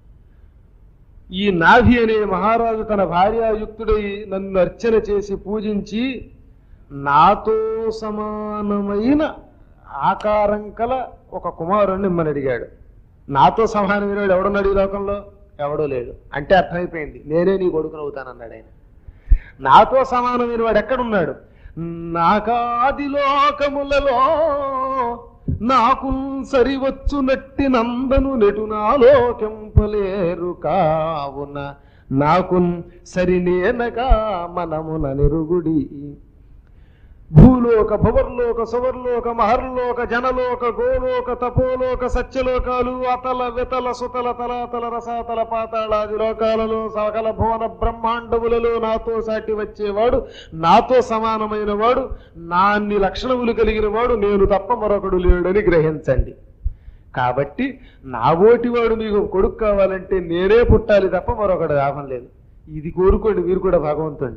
ఈ నాభి అనే మహారాజు తన భార్యాయుక్తుడై నన్ను అర్చన చేసి పూజించి నాతో సమానమైన ఆకారం కల ఒక కుమారుణ్ణి ఇమ్మని అడిగాడు. నాతో సమానమైన వాడు ఎవడున్నాడు ఈ లోకంలో? ఎవడూ లేడు. అంటే అర్థమైపోయింది, నేనే నీ కొడుకునవుతానన్నాడు ఆయన. నాతో సమానమైన వాడు ఎక్కడున్నాడు? నాకాది లోకములలో నాకు సరివచ్చు నట్టి నందను నెటు నాలోకెంపలేరు కావున నాకు సరినేనగా మనమున నిరుగుడి. భూలోక భువర్లోక సువర్లోక మహర్లోక జనలోక గోలోక తపోలోక సత్యలోకాలు అతల వితల సుతల తలాతల రసాతల పాతాళాది లోకాలలో సకల భువన బ్రహ్మాండములలో నాతో సాటి వచ్చేవాడు, నాతో సమానమైన వాడు, నా అన్ని లక్షణములు కలిగిన వాడు నేను తప్ప మరొకడు లేడని గ్రహించండి. కాబట్టి నా ఓటివాడు మీకు కొడుకు కావాలంటే నేనే పుట్టాలి తప్ప మరొకడు లాభం లేదు. ఇది కోరుకోండి మీరు కూడా భగవంతుడిని.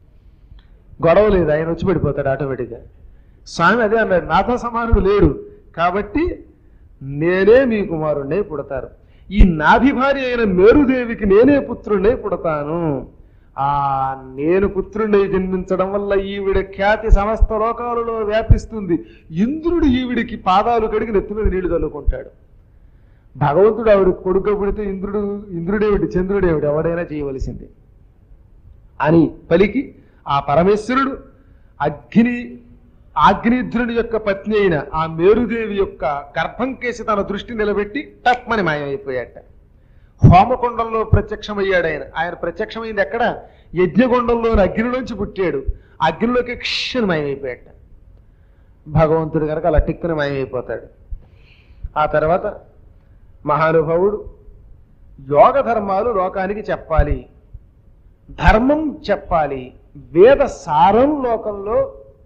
గొడవ లేదు, ఆయన వచ్చి పడిపోతాడు ఆటోమేటిక్గా. స్వామి అదే అన్నాడు, నాతో సమానుడు లేడు కాబట్టి నేనే మీ కుమారుణ్ణే పుడతారు. ఈ నాభిభార్య అయిన మేరుదేవికి నేనే పుత్రుణ్ణే పుడతాను. ఆ నేను పుత్రుణ్ణి జన్మించడం వల్ల ఈవిడ ఖ్యాతి సమస్త లోకాలలో వ్యాపిస్తుంది. ఇంద్రుడు ఈవిడికి పాదాలు కడిగి నెత్తి మీద నీళ్లు చల్లుకుంటాడు. భగవంతుడు ఆవిడ కొడుకు పుడితే ఇంద్రుడు ఇంద్రుడేవిటి చంద్రుడేవిటి ఎవడైనా చేయవలసింది అని పలికి ఆ పరమేశ్వరుడు అగ్ని ఆగ్నేయుని యొక్క పత్ని అయిన ఆ మేరుదేవి యొక్క గర్భం కేసి తన దృష్టి నిలబెట్టి తప్పమని మాయమైపోయాట. హోమకొండంలో ప్రత్యక్షమయ్యాడు ఆయన. ఆయన ప్రత్యక్షమైంది ఎక్కడ? యజ్ఞకొండంలోని అగ్నిలోంచి పుట్టాడు. అగ్నిలోకి క్షణ మాయమైపోయాట. భగవంతుడు కనుక అలా టిక్కున మాయమైపోతాడు. ఆ తర్వాత మహానుభావుడు యోగ ధర్మాలు లోకానికి చెప్పాలి, ధర్మం చెప్పాలి, వేద సారం లోకంలో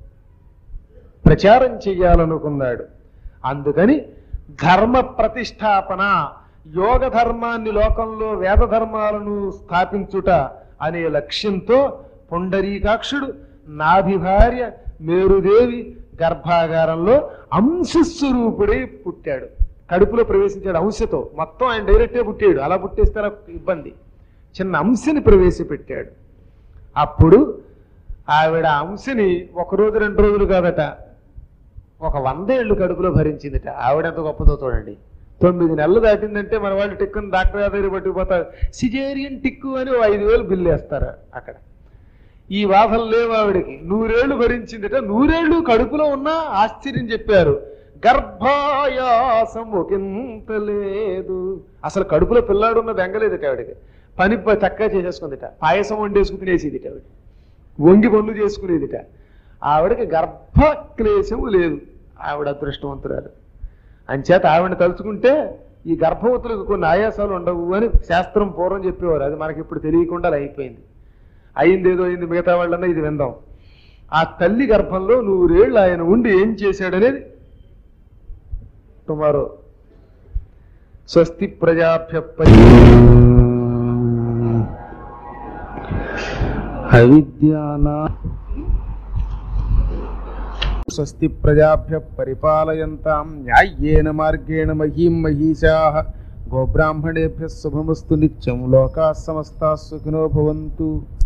ప్రచారం చెయ్యాలనుకున్నాడు. అందుకని ధర్మ ప్రతిష్టాపన, యోగ ధర్మాన్ని లోకంలో వేద ధర్మాలను స్థాపించుట అనే లక్ష్యంతో పుండరీకాక్షుడు నాభిభార్య మేరుదేవి గర్భాగారంలో అంశస్వరూపుడై పుట్టాడు. కడుపులో ప్రవేశించాడు అంశతో. మొత్తం ఆయన డైరెక్టే పుట్టాడు. అలా పుట్టేస్తే ఇబ్బంది. చిన్న అంశని ప్రవేశపెట్టాడు. అప్పుడు ఆవిడ అంశని ఒక రోజు రెండు రోజులు కాదట, ఒక వంద ఏళ్ళు కడుపులో భరించిందిట. ఆవిడ ఎంత గొప్పదో చూడండి. తొమ్మిది నెలలు దాటిందంటే మన వాళ్ళు టిక్కుని డాక్టర్ దగ్గర పట్టుకుపోతారు. సిజేరియన్ టిక్కు అని ఐదు వేలు బిల్లు వేస్తారు అక్కడ. ఈ బాధలు లేవు ఆవిడకి. నూరేళ్లు భరించిందిట. నూరేళ్లు కడుపులో ఉన్న ఆశ్చర్యం చెప్పారు. గర్భాయాసం ఒకంత లేదు. అసలు కడుపులో పిల్లాడున్న బెంగలేదట ఆవిడకి. పని చక్కగా చేసేసుకుందిట. పాయసం వండేసుకుని తినేసేదిట ఆవిడ. వంగి పనులు చేసుకునేదిట. ఆవిడకి గర్భక్లేశము లేదు. ఆవిడ అదృష్టవంతురాలు. అంచేత ఆవిడని తలుచుకుంటే ఈ గర్భవతులకు కొన్ని ఆయాసాలు ఉండవు అని శాస్త్రం పూర్వం చెప్పేవారు. అది మనకి ఇప్పుడు తెలియకుండా అలా అయిపోయింది. అయింది ఏదో అయింది, మిగతా వాళ్ళన్నా ఇది విందాం. ఆ తల్లి గర్భంలో నూరేళ్ళు ఆయన ఉండి ఏం చేశాడనేది టుమారో. స్వస్తి ప్రజాభ్య అవిద్యానా స్వస్తి ప్రజాభ్య పరిపాలయంతాం న్యాయేన మార్గేణ మహీం మహీషాః గోబ్రాహ్మణేభ్యः శుభమస్తు నిత్యం. లోకాః సమస్తాః సుఖినో భవంతు.